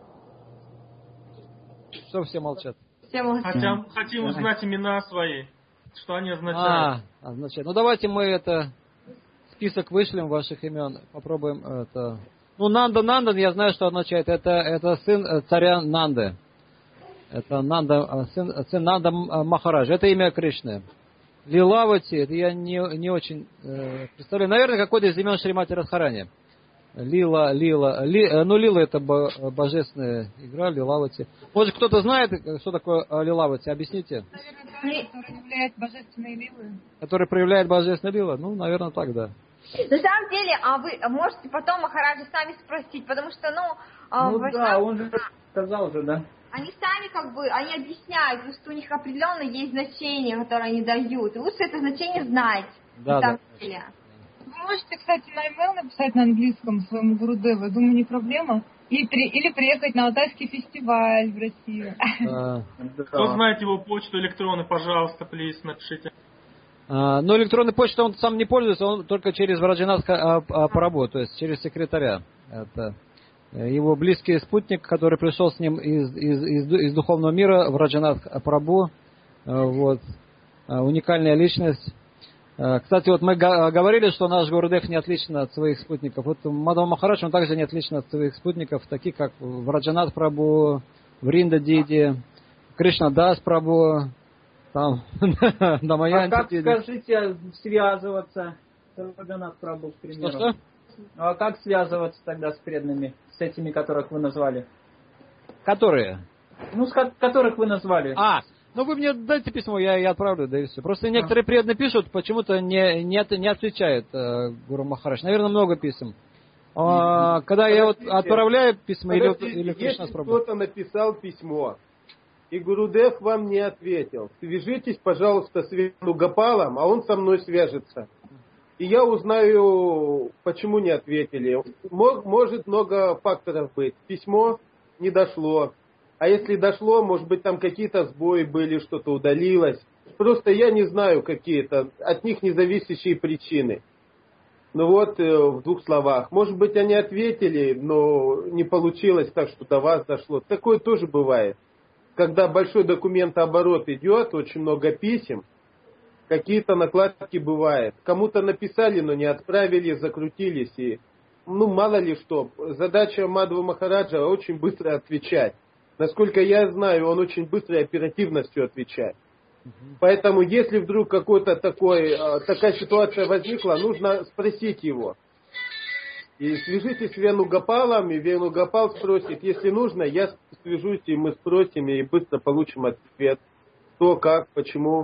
Что все молчат? Все молчат. Хотим, хотим узнать имена свои. Что они означают. А, означает. Ну давайте мы это список вышлем ваших имен. Попробуем это. Ну, Нанда Нандан, я знаю, что означает. Это, это сын царя Нанды. Это Нанда, сын, сын Нанда Махараджа. Это имя Кришны. Лилавати, это я не, не очень э, представляю. Наверное, какой-то из имен Шримати Радхарани. Лила, Лила. Ли, ну, Лила это божественная игра, Лилавати. Может, кто-то знает, что такое Лилавати? Объясните. Наверное, который является божественной лилой. Который проявляет божественную Лила? Ну, наверное, так, да. На самом деле, а вы можете потом Махараджа сами спросить, потому что, ну, а, Ну в да, основном, он же сказал же, да. они сами как бы, они объясняют, потому что у них определенно есть значение, которое они дают. И лучше это значение знать. Да, на самом да. деле. Вы можете, кстати, на email написать на английском своему Гурудеву, я думаю, не проблема. Или, при, или приехать на Алтайский фестиваль в Россию. А, Кто знает его почту электронную, пожалуйста, плиз, напишите. а, но электронной почтой он сам не пользуется, он только через Враджанат Прабху, то есть через секретаря. Это его близкий спутник, который пришел с ним из, из, из, из духовного мира, Враджанат Прабху. Вот. Уникальная личность. Кстати, вот мы говорили, что наш Гурудев не отличен от своих спутников. Вот Мадхава Махарадж, он также не отличен от своих спутников, таких как Враджанат Прабху, Вринда Диди, Кришнадас Прабху, там, Дамаянти А как, Диди. скажите, связываться с Враджанат Прабху, к примеру? Что-что? А как связываться тогда с преданными, с этими, которых вы назвали? Которые? Ну, с ко- которых вы назвали. А, Ну, вы мне дайте письмо, я, я отправлю, да и все. Просто некоторые преданные пишут, почему-то не, не, от- не отвечает э, Гуру Махарадж. Наверное, много писем. А, когда я вот отправляю письма, или, Подождите, или Кришна если спрашивает. кто-то написал письмо, и Гурудев вам не ответил, свяжитесь, пожалуйста, с Венугопалом, а он со мной свяжется. И я узнаю, почему не ответили. Мо- Может много факторов быть. Письмо не дошло. А если дошло, может быть, там какие-то сбои были, что-то удалилось. Просто я не знаю какие-то от них независящие причины. Ну вот, э, в двух словах. Может быть, они ответили, но не получилось так, что до вас дошло. Такое тоже бывает. Когда большой документооборот идет, очень много писем, какие-то накладки бывают. Кому-то написали, но не отправили, закрутились. И, ну, мало ли что. Задача Мадхва Махараджа очень быстро отвечать. Насколько я знаю, он очень быстро и оперативно все отвечает. Поэтому, если вдруг какой-то такой, такая ситуация возникла, нужно спросить его. И свяжитесь с Венугопалом, и Венугопал спросит. Если нужно, я свяжусь, и мы спросим, и быстро получим ответ. Что, как, почему.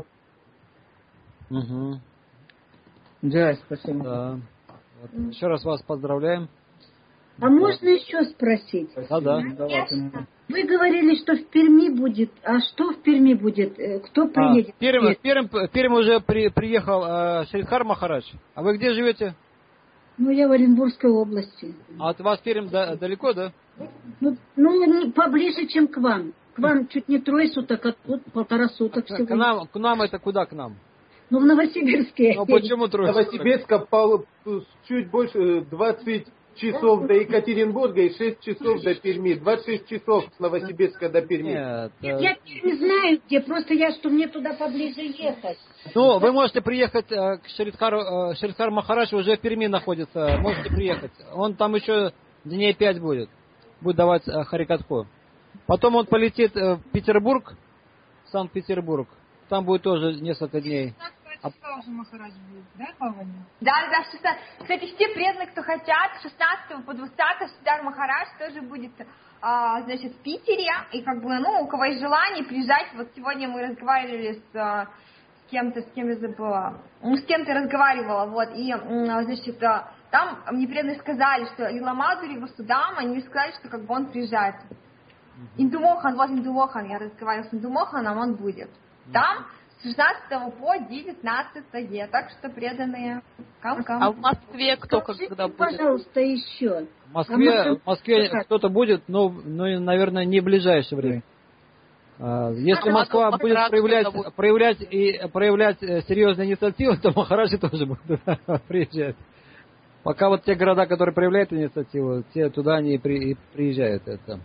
Угу. Да, спасибо. Да. Вот. Еще раз вас поздравляем. А можно еще спросить? Да, да. Вы говорили, что в Перми будет. А что в Перми будет? Э, Кто приедет? А, Пермь, в Пермь, в Пермь уже при, приехал э, Шридхар Махарадж. А вы где живете? Ну, я в Оренбургской области. А от вас Пермь да, далеко, да? Ну, ну, не поближе, чем к вам. К вам чуть не трое суток, а тут полтора суток К, всего. к, нам, к нам это куда к нам? Ну, в Новосибирске. Ну, почему трое суток? Новосибирска пол- чуть больше, двадцать часов до Екатеринбурга и шесть часов до Перми. двадцать шесть часов с Новосибирска до Перми. Нет, Я, я не знаю где, просто я, что мне туда поближе ехать. Ну, вы можете приехать э, к Шридхару, э, Шридхар Махарадж уже в Перми находится. Можете приехать. Он там еще дней пять будет. Будет давать э, Харикатху. Потом он полетит э, в Петербург, Санкт-Петербург. Там будет тоже несколько дней. А... уже Махарадж будет, да, Павани? Да, да, шестнадцатого. Кстати, все преданные, кто хотят, с шестнадцатого по двадцатое Шридар Махарадж тоже будет, а, значит, в Питере. И как бы, ну, у кого есть желание, приезжать. Вот сегодня мы разговаривали с, с кем-то, с кем я забыла. Ну, с кем-то разговаривала, вот. И, значит, там мне преданные сказали, что Лила Мадхури, Васудама, они сказали, что как бы он приезжает. Индумохан, вот Индумохан, я разговаривала с Индумоханом, он будет. Там с шестнадцатого по девятнадцатое, так что преданные кам-кам. А в Москве кто Скажите, когда будет? пожалуйста, еще. В Москве, А в Москве кто-то будет, но, но, наверное, не в ближайшее время. А, Если А Москва потом будет Махарадж проявлять, когда будет? проявлять, и, проявлять э, серьезные инициативы, то Махараджи тоже будут приезжать. Пока вот те города, которые проявляют инициативу, те туда они и, при, и приезжают. Это.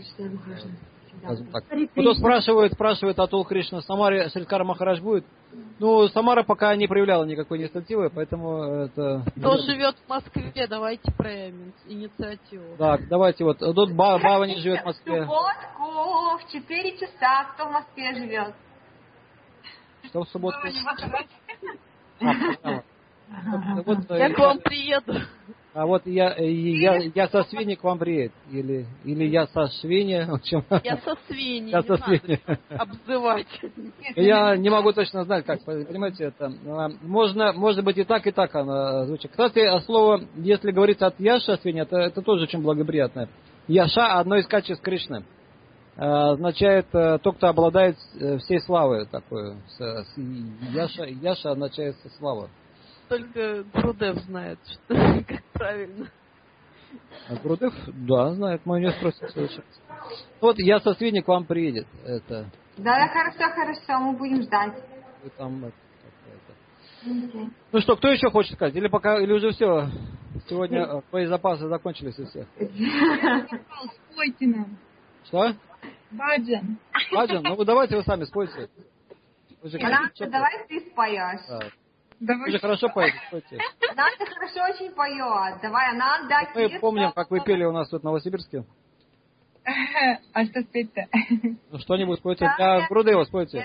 Так. Кто спрашивает, спрашивает Атул Кришна, в Самаре Шридхар Махарадж будет? Ну, Самара пока не проявляла никакой инициативы, поэтому это... Кто живет в Москве, давайте проявим инициативу. Так, давайте вот, тут Ба- Бавани живет в В Москве. субботку в четыре часа кто в Москве живет? Что в субботу? Бавани Махарадж. А, а. Вот, Я э, к вам приеду. А вот я, э, я, я со свиньи к вам приеду. Или, или я со свиньи. В общем, Я со свиньей, я не со надо свиньи. обзывать. Я не могу точно знать, как, понимаете, это а, можно, может быть и так, и так она звучит. Кстати, слово, если говорится от Яша свинья, это, это тоже очень благоприятное. Яша одно из качеств Кришны. А, означает э, то, кто обладает э, всей славой такой. С, с, Яша, Яша означает слава. Только Гурудев знает, что, как правильно. А Гурудев, да, знает, мы у него спросим в следующий раз. Вот я со свиньи к вам приедет. Это. Да, да, хорошо, хорошо, мы будем ждать. Вы там, это, это. Ну что, кто еще хочет сказать? Или пока, или уже все? Сегодня боезапасы закончились у всех. Спойте нам. Что? Баджан. Баджан? Ну вы давайте вы сами спойте. Вы же, Ананда, давай ты споешь. Да. Давай. Вы же хорошо поете, спойте. Ананда хорошо очень поет. Давай, Ананда, Мы Кирса. помним, как вы пели у нас тут в Новосибирске. А что спеть-то? Ну что-нибудь спойте. Для Гурудева спойте.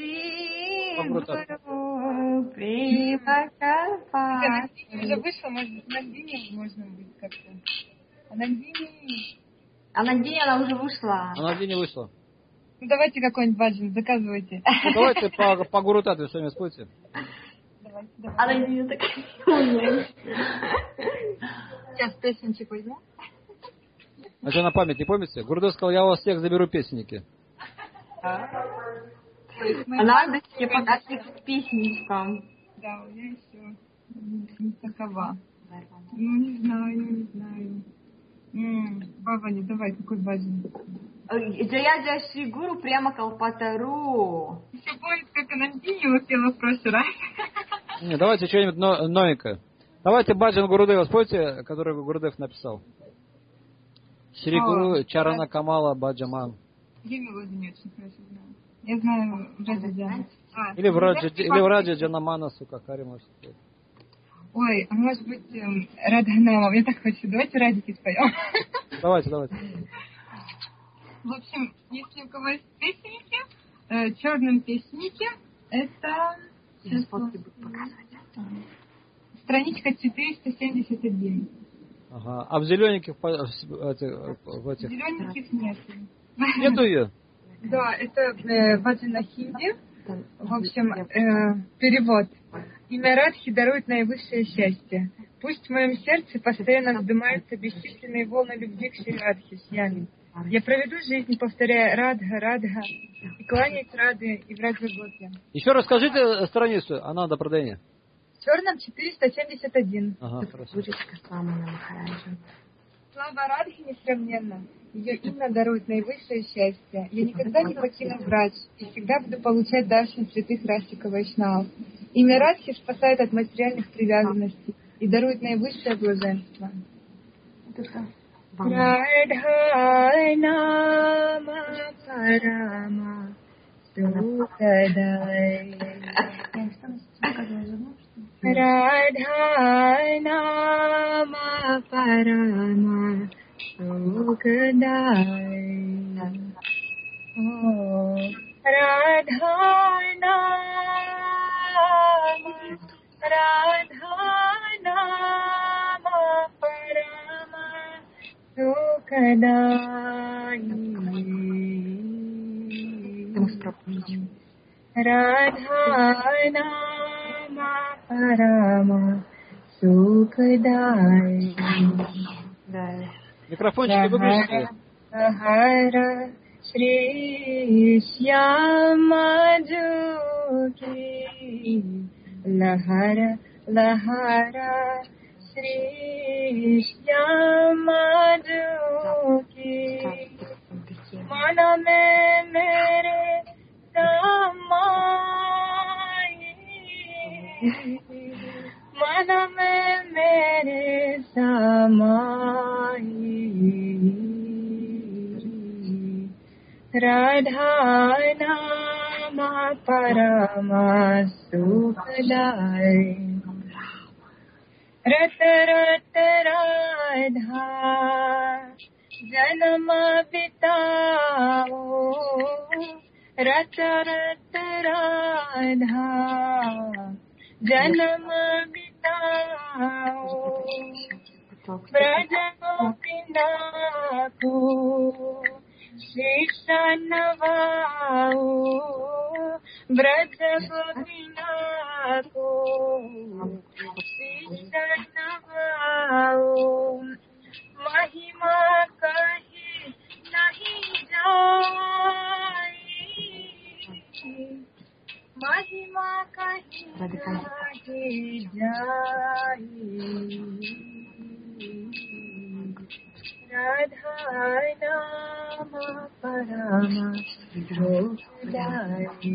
Уже вышло, может, на Нагдине можно будет как-то. А Нагдине... А Нагдине она уже вышла. Она где не вышла? Ну, давайте какой-нибудь баджан, заказывайте. Ну, давайте по, по Гуру Татве с вами спойте. Давайте, давайте. Она не такая умная. Сейчас песенчик возьму. А что на память не помните? Гурудев сказал, я у вас всех заберу песенники. А надо все подошли к песничкам. Да, у меня еще не такова. Ну, не знаю, не знаю. М-м, Бабаня, давай, какой баджан? Джая Джая Шри Гуру прямо Калпатару. Еще будет, как Анандини его пела в прошлый раз. Не, давайте что-нибудь но, новенькое. Давайте баджан Гурудева спойте, который Гурудев написал. Шри Гуру Чарана Камала Баджаман. Я мелодию не очень хорошо знаю. Я знаю Раджа Джана. А, или в Раджа, или в Раджа Джанамана, Сукахари, может быть. Ой, а может быть эм, Радханама. Мне так хочется. Давайте Радики споем. Давайте, давайте. В общем, если у кого есть песенники, э, черном песеннике, это... Сейчас фотки буду показывать. Страничка четыреста семьдесят один. Ага. А в зелененьких в этих, в этих... Зелененьких нет. Нету ее? Да, это э, баджана хинди. В общем, э, перевод. Имя Радхи дарует наивысшее счастье. Пусть в моем сердце постоянно вздымаются бесчисленные волны любви к Шри Радхе Шьями. Я проведу жизнь, повторяя Радха, Радха, и кланяюсь Рады и в Раджагопе. Еще расскажите страницу Ананда Прадени. В черном четыреста семьдесят один. Ага, хорошо. Слава Радхи несравненна. Ее имя дарует наивысшее счастье. Я никогда не покину врач и всегда буду получать даршан святых Расика Вайшнав. Имя Радхи спасает от материальных привязанностей и дарует наивысшее блаженство. Радхай нама парама сукадай. Радхай нама парама сукадай. Радхай нама, Радхай нама парама сукадай. Радхай нама парама сукадай. Микрофончики выключите. Хара Шри Шьяма Джуки Лахара Лахара Шри Шьяма Джуки Мана में मेरे समाई मन में मेरे समाई राधा नामा परमा सुखदाय रत रत राधा जन्म बिताओ रत रत राधा जन्म बिताओ ब्रज गोपिना को शीश नवाओ ब्रज गोपिना को शीश नवाओ महिमा कही नहीं जाई महिमा कही नहीं जाई राधा नाम परमा सुखदाई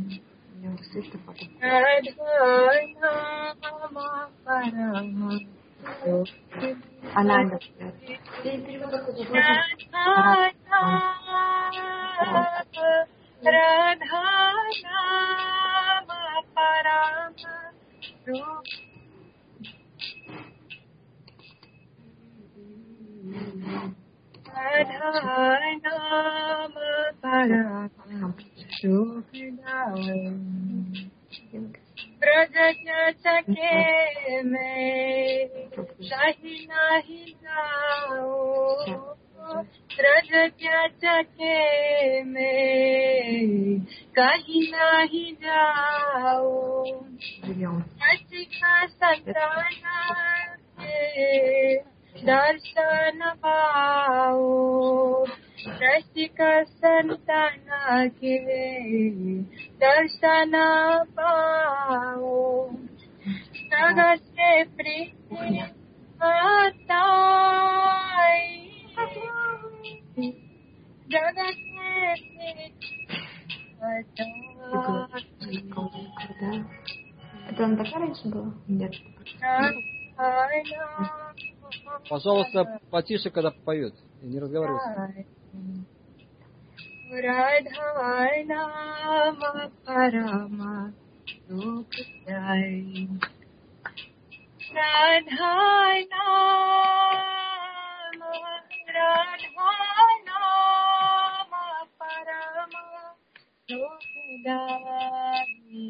राधा नाम परमा Ананда. Радха нама парама Радха нама парама सुखदाई ब्रज सके में नहीं नहीं जाओ ब्रज के में कहीं नहीं जाओ रसिका संताना के दर्शन पाओ रसिका संताना के दर्शन पाओ जगत से प्रीति बताई जगत से Это она такая раньше была? Нет. Пожалуйста, потише, когда поет. И не разговаривайте. Радхай нама парама суктай. Радхай нама, Радхай нама парама суктай.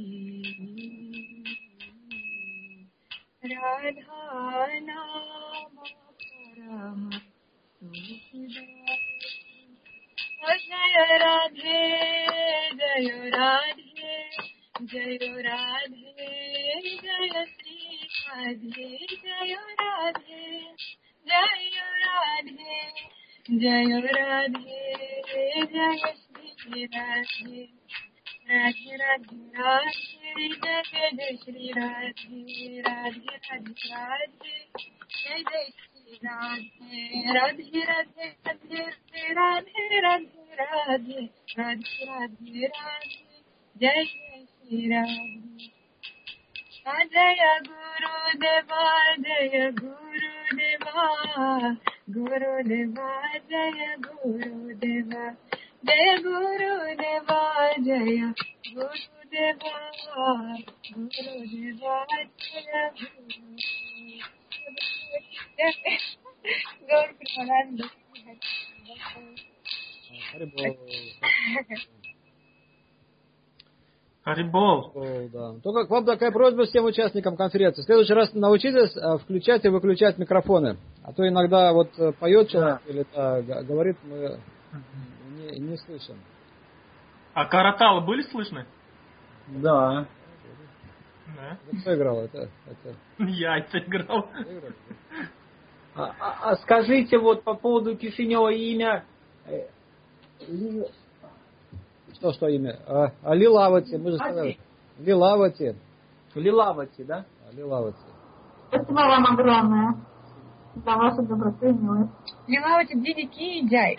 Radha nama parama sukhdai. Jaya Radhe, Jaya Radhe, Jaya Radhe, Jaya Shri Radhe, Jaya Radhe, Jaya Radhe, Jaya Radhe, Jaya Shri Radhe. Radhe Radhe Radhe, Jai Jai Shri Radhe, Radhe Radhe Radhe, Jai Jai Shri Radhe, Radhe Radhe Radhe, Radhe Radhe Radhe, Radhe Radhe Radhe, Jai Jai Shri Radhe. Jaya Guru Deva, Jaya Guru Deva, Guru Deva, Jaya Guru Deva. Jaya Guru Deva, Jaya Guru Deva, Guru Deva, Jaya Guru. Gaur Pramanand. Харибол. Да. Только к вам такая просьба всем участникам конференции. В следующий раз научитесь включать и выключать микрофоны. А то иногда вот поет человек или да, говорит, мы не, не слышим. А караталы были слышны? Да. Да. Кто играл это? это? Я это играл. А, а, а скажите вот по поводу Кишинева имя. Что, что имя? А, а Лилавати, мы же сказали. Лилавати. Лилавати, да? А, Лилавати. Спасибо вам огромное за вашу доброту и милость. Лилавати, дидики, джай.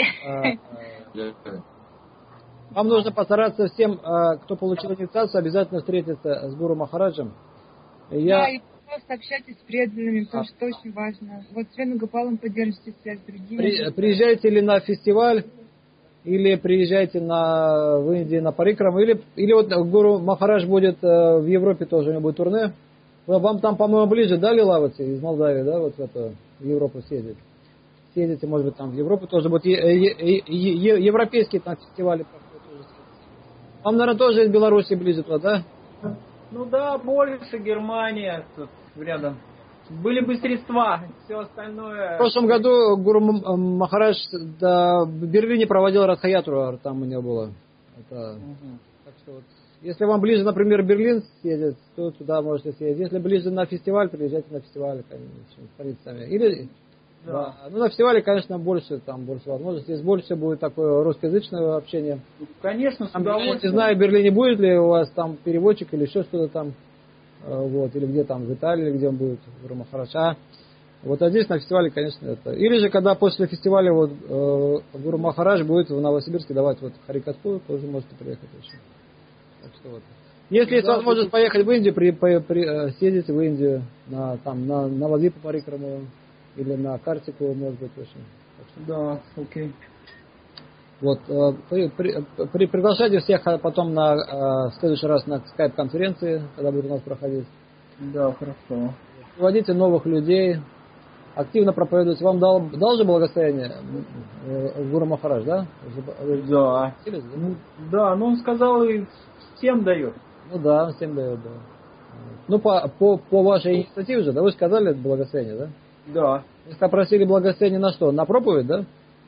Вам нужно постараться всем, кто получил инициацию, обязательно встретиться с Гуру Махараджем. Я... Да, и просто общайтесь с преданными, потому а... что это очень важно. Вот с Венугопалом поддержите связь с другими. При... Приезжайте ли на фестиваль, или приезжайте на... в Индию на Парикраму, или, или вот Гуру Махарадж будет в Европе тоже, у него будет турне. Вам там, по-моему, ближе, да, Лилавати, из Молдавии, да, вот в, это, в Европу съездить. Съездите, может быть, там в Европу тоже будет. Е- е- е- европейские там фестивали проходят. Вам, наверное, тоже из Беларуси ближе туда, да? Ну да, больше Германия тут рядом. Были бы средства, все остальное... В прошлом году Гуру Махарадж да, в Берлине проводил Радхаятру, там у него было. Это, угу. Так что вот, если вам ближе, например, Берлин съездить, то туда можете съездить. Если ближе на фестиваль, приезжайте на фестиваль, конечно, Или... Да. Да. Ну, на фестивале, конечно, больше, там больше возможностей. Здесь больше будет такое русскоязычное общение. Конечно, с удовольствием. Не знаю, в Берлине будет ли у вас там переводчик или еще что-то там. Вот, или где там, в Италии, где он будет, Гуру Махарадж. А вот а здесь на фестивале, конечно, это. Или же, когда после фестиваля вот, э, Гуру Махарадж будет в Новосибирске давать вот Харикатху, тоже можете приехать еще. Так что вот. Если есть да, возможность это... поехать в Индию, при, при, при, съездите в Индию на, там, на, на Вадипу Парикраму. Или на Картику, может быть, очень. Да, окей. Вот, при, при, при, приглашайте всех потом на в следующий раз на скайп-конференции, когда будет у нас проходить. Да, хорошо. Приводите новых людей, активно проповедуйте. Вам дал, дал же благословение Гуру Махарадж, да? Да. Ну, да, но он сказал, и всем дает. Ну да, он всем дает, да. Ну, по, по, по вашей инициативе же, да, вы сказали благословение, да? Да. Если попросили благословение на что? На проповедь, да?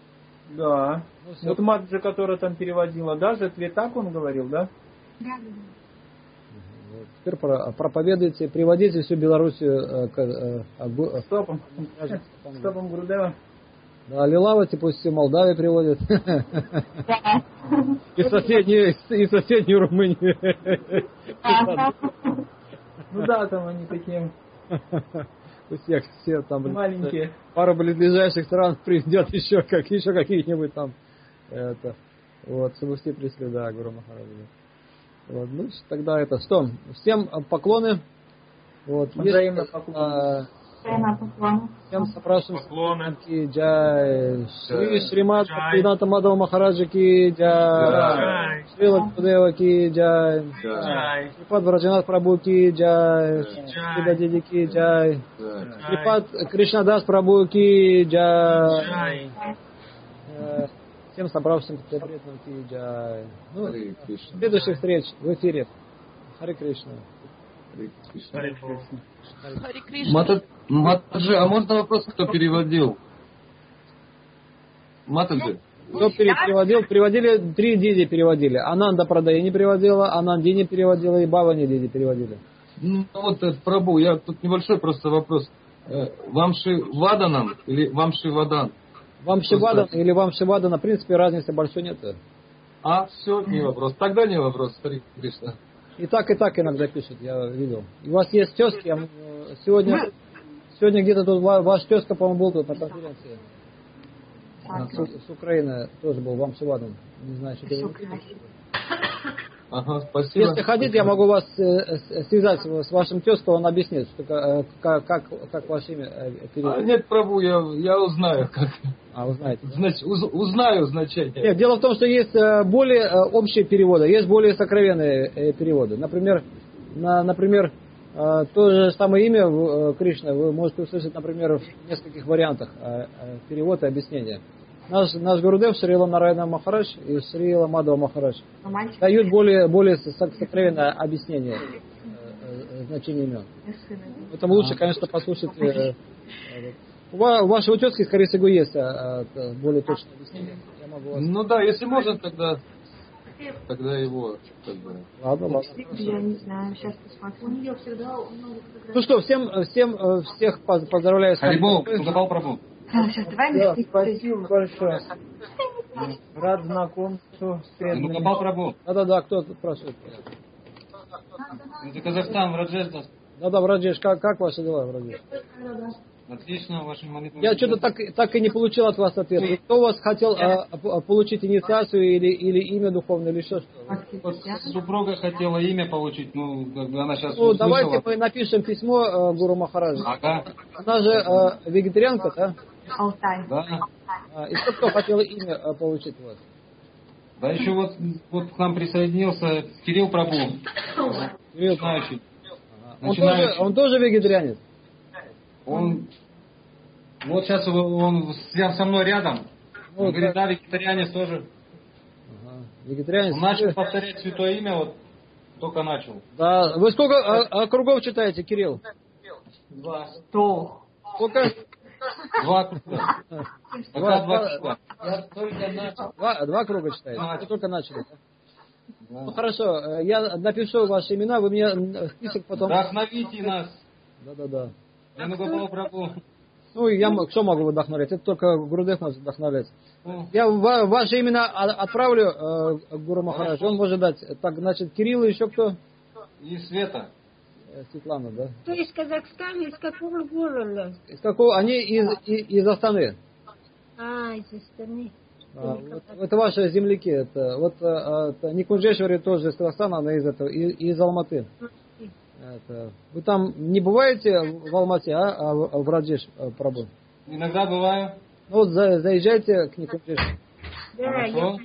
Да. Ну, вот Матаджи, которая там переводила, даже так он говорил, да? Да, да, да. Теперь про, проповедуйте, приводите всю Белоруссию э, к э, э, стопом. Стопом Гурудева. Да, Лилавати пусть всю Молдавию приводит. И соседнюю, и соседнюю Румынию. Ну да, там они такие у всех все там маленькие. Пару близлежащих стран приведет еще как еще каких-нибудь там это вот, чтобы все пришли, да, Гуру Махараджа. Вот, ну тогда это что? Всем поклоны. Вот, взаимно поклоны. Всем запрашиваем ки джай, Шри Шримад Бхактивиданта Мадхава Махараджа ки джай, Шрила Гурудева ки джай, Шрипад Враджанат Прабhu ки джай, Шри Диди ки джай, Шрипад Кришнадас Прабhu ки джай. Всем собравшимся преданным ки джай. Ну, следующих встреч в эфире. Харе Кришна. Харе Кришна. Матаджи, а можно вопрос, кто переводил? Матаджи. Кто переводил? Переводили, три Диди переводили. Ананда Прадаини переводила, Анандини переводила и Бавани Диди переводили. Ну вот, Прабу, я тут небольшой просто вопрос. Вамши Ваданам или Вамши Вадан? Вамши Вадан или Вамши Вадана, в принципе, разницы большой нет. А, все, не вопрос. Тогда не вопрос, Харе Кришна. И так, и так иногда пишут, я видел. И у вас есть тезки, я, сегодня, сегодня где-то тут ваш тезка, по-моему, был тут на конференции. С, с Украины тоже был, вам Шивадан. Не знаю, что это. Ага, спасибо. Если хотите, я могу вас э, связать с вашим тезкой, он объяснит, что, э, как, как, как ваше имя переводится. А нет, Прабу, я, я узнаю, как. А, узнаете. Значит, уз, узнаю значение. Нет, дело в том, что есть более общие переводы, есть более сокровенные переводы. Например, на, например, то же самое имя Кришна вы можете услышать, например, в нескольких вариантах перевода и объяснения. Наш, наш Гурудев Шрила Нарайана Махарадж и Шрила Мадхава Махарадж дают более, более сокровенное объяснение значения имен. Поэтому лучше, конечно, послушать. У вашего тезки, скорее всего, есть более точное объяснение. Я могу вас... Ну да, если можно, тогда, тогда его. Тогда... Ладно, ладно. Я не знаю, сейчас посмотрю. У нее всегда много фотографий. Ну что, всем, всем всех поздравляю с Харибол, Гопал Прабху. Сейчас, давай да, спасибо большое. Рад знакомству с преданными. Гопал Прабху. Да-да-да, кто спрашивает? Это Казахстан, Раджеш. Да-да, Раджеш, как, как ваши дела, Раджеш? Отлично, ваши молитвы. Я что-то так, так и не получил от вас ответа. Кто у вас хотел а, получить инициацию или, или имя духовное, или что? Вот супруга хотела имя получить, ну, она сейчас Ну, услышала. Давайте мы напишем письмо а, Гуру Махараджу. Ага. Она же а, вегетарианка, да? Алтай. Да. А, и кто, кто хотел имя а, получить у вас? Да еще вот, вот к нам присоединился Кирилл Прабу. Кирилл. Начинающий. Он, тоже, он тоже вегетарианец? Он, вот сейчас он со мной рядом. Ну, он говорит, да, вегетарианец тоже. Ага. Вегетарианец. Он начал повторять святое имя, вот только начал. Да. Вы сколько а, округов читаете, Кирилл? Два. Сто. Сколько? Два круга. Пока два круга. Я только начал. Два, два круга читаете? Вы только начали, да? Да. Ну хорошо, я напишу ваши имена, вы мне список потом... Вдохновите нас. Да-да-да. Я на Гопал Прабху. Ну, я что могу вдохновлять? Это только Гурудев может вдохновлять. Ну. Я ва- ваши имена отправлю э, Гуру Махараджу, он может дать. Так, значит, Кирилл и еще кто? И Света. Светлана, да? Кто из Казахстана, из какого города? Из какого? Они из, из, из Астаны. А, из Астаны. А, вот, это ваши земляки. Это, вот это, Никунджешвари тоже из Казахстана, она из этого, из, из Алматы. Это, вы там не бываете в Алмате, а, а в Раджеш Прабху? Иногда бываю. Ну вот за, заезжайте к Никунджеш. Да, я...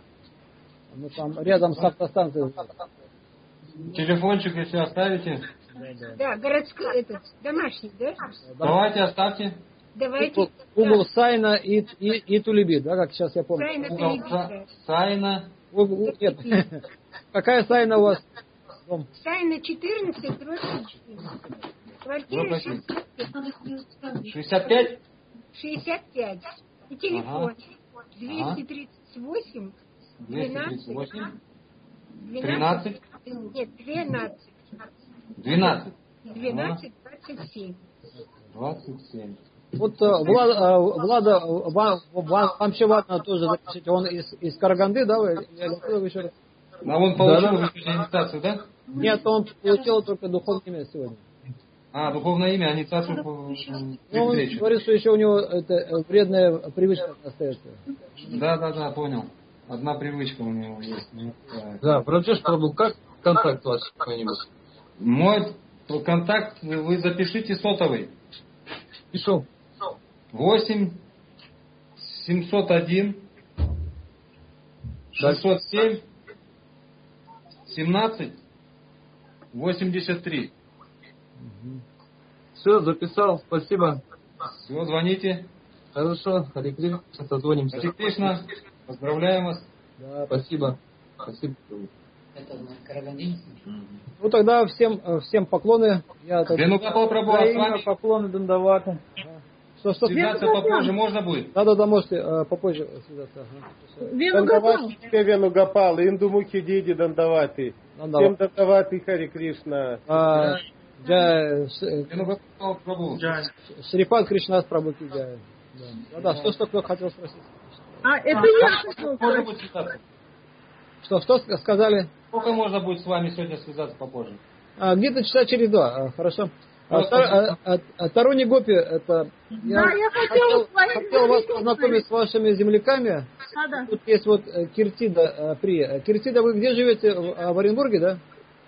Ну там рядом с автостанцией. Телефончик, если оставите. Да, да. Да, городской, этот, домашний, да? Давайте, оставьте. Давайте. Угол Сайна и, и, и Тулеби, да, как сейчас я помню. Сайна, Угол Са- Сайна. Угол, нет. Какая Сайна у вас? Сайна четырнадцать, двадцать четыре. Квартира шестьдесят пять? шестьдесят пять. И телефон. двести тридцать восемь, двести тридцать восемь, двенадцать, тринадцать, нет, двенадцать, двенадцать, двенадцать, двадцать семь. двадцать семь. Вот э, Влад, э, Влада, вам, вам, вам еще важно тоже запишите, он из, из Караганды, да, вы? Я готов еще раз. А он получил да, инициацию, да? Нет, он получил только духовное имя сегодня. А, духовное имя, инициацию по ну, он говорит, что еще у него это вредная привычка остается. Да, да, да, понял. Одна привычка у него есть. Да, Раджеш Прабху, как контакт ваш какой-нибудь? Мой контакт, вы запишите сотовый. Пишу. восемь семьсот один шестьсот семь семнадцать восемьдесят три. Все, записал, спасибо. Все, звоните. Хорошо, Харе Кришна, созвонимся. Харе Кришна, поздравляем вас. Да, спасибо. Спасибо. Это на Караганде. Ну тогда всем, всем поклоны. Я Венугапал Прабху, а с вами поклоны Дандавата. Что, что? Связаться попозже можно будет? Да, да, да, можете э, попозже связаться. Ага. Венугапал. Венугапал, Индумухи Диди Дандавати. Всем Дандавати, Харе Кришна. А, Джай, Венугапал Прабху. Шрипад Кришнас Прабху Джай. Да, да, что, что кто хотел спросить? А, это я хотел Можно будет связаться? Что, что сказали? Сколько можно будет с вами сегодня связаться попозже? А, где-то часа через два, а, хорошо. А, а, а, а, Таруни Гопи, это... Я, да, я хотел, хотел, хотел вас познакомить с вашими земляками. А, да. Тут есть вот Киртида Прия. Киртида, вы где живете? В, в Оренбурге, да?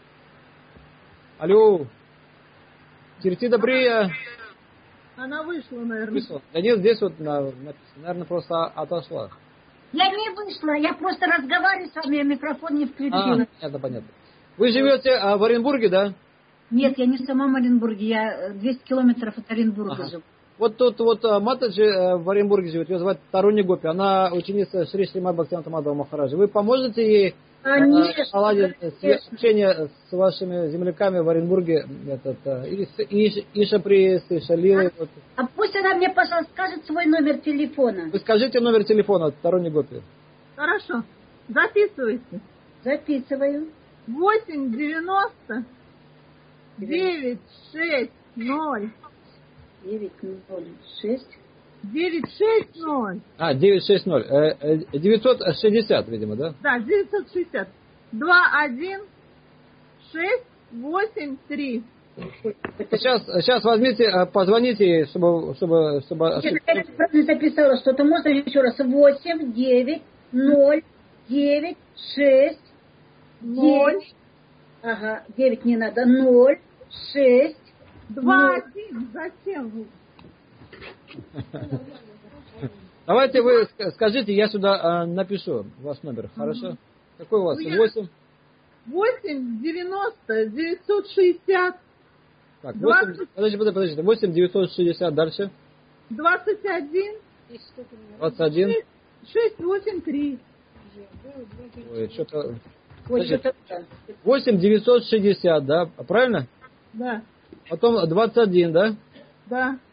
Алло. Киртида Прия. Она вышла, наверное. Вышла. Да нет, здесь вот написано. Наверное, просто отошла. Я не вышла, я просто разговариваю с вами, я микрофон не включила. А, понятно, понятно. Вы живете а, в Оренбурге, да? Нет, я не в самом Оренбурге, я двести километров от Оренбурга ага. живу. Вот тут вот Матаджи в Оренбурге живет, ее зовут Таруни Гопи, она ученица Шри Шримад Бхактивинода Мадхава Махараджа. Вы поможете ей а, наладить общение с вашими земляками в Оренбурге, этот, Иш, Ишапри, Шалилы? А, вот. а пусть она мне, пожалуйста, скажет свой номер телефона. Вы скажите номер телефона Таруни Гопи. Хорошо, записывайте. Записываю. восемь девяносто девять шесть ноль девять ноль шесть девять шесть ноль. А, девять шесть ноль. девятьсот шестьдесят, видимо, да? Да, девятьсот шестьдесят. два один шесть восемь три. Сейчас, сейчас возьмите, позвоните, чтобы... чтобы, чтобы... Я правильно записала, что-то можно еще раз. восемь девять ноль девять шесть ноль. Ага, девять не надо. ноль шесть два один. Зачем? Давайте вы скажите, я сюда напишу ваш номер, хорошо? Какой у вас? восемь? восемь девяносто девятьсот шестьдесят. Так, восемь, подождите, подождите, восемь девятьсот шестьдесят, дальше. двадцать один. двадцать один. шесть восемь три. Ой, что-то... восемь девятьсот шестьдесят, да? Правильно? Да. Потом двадцать один, да? Да.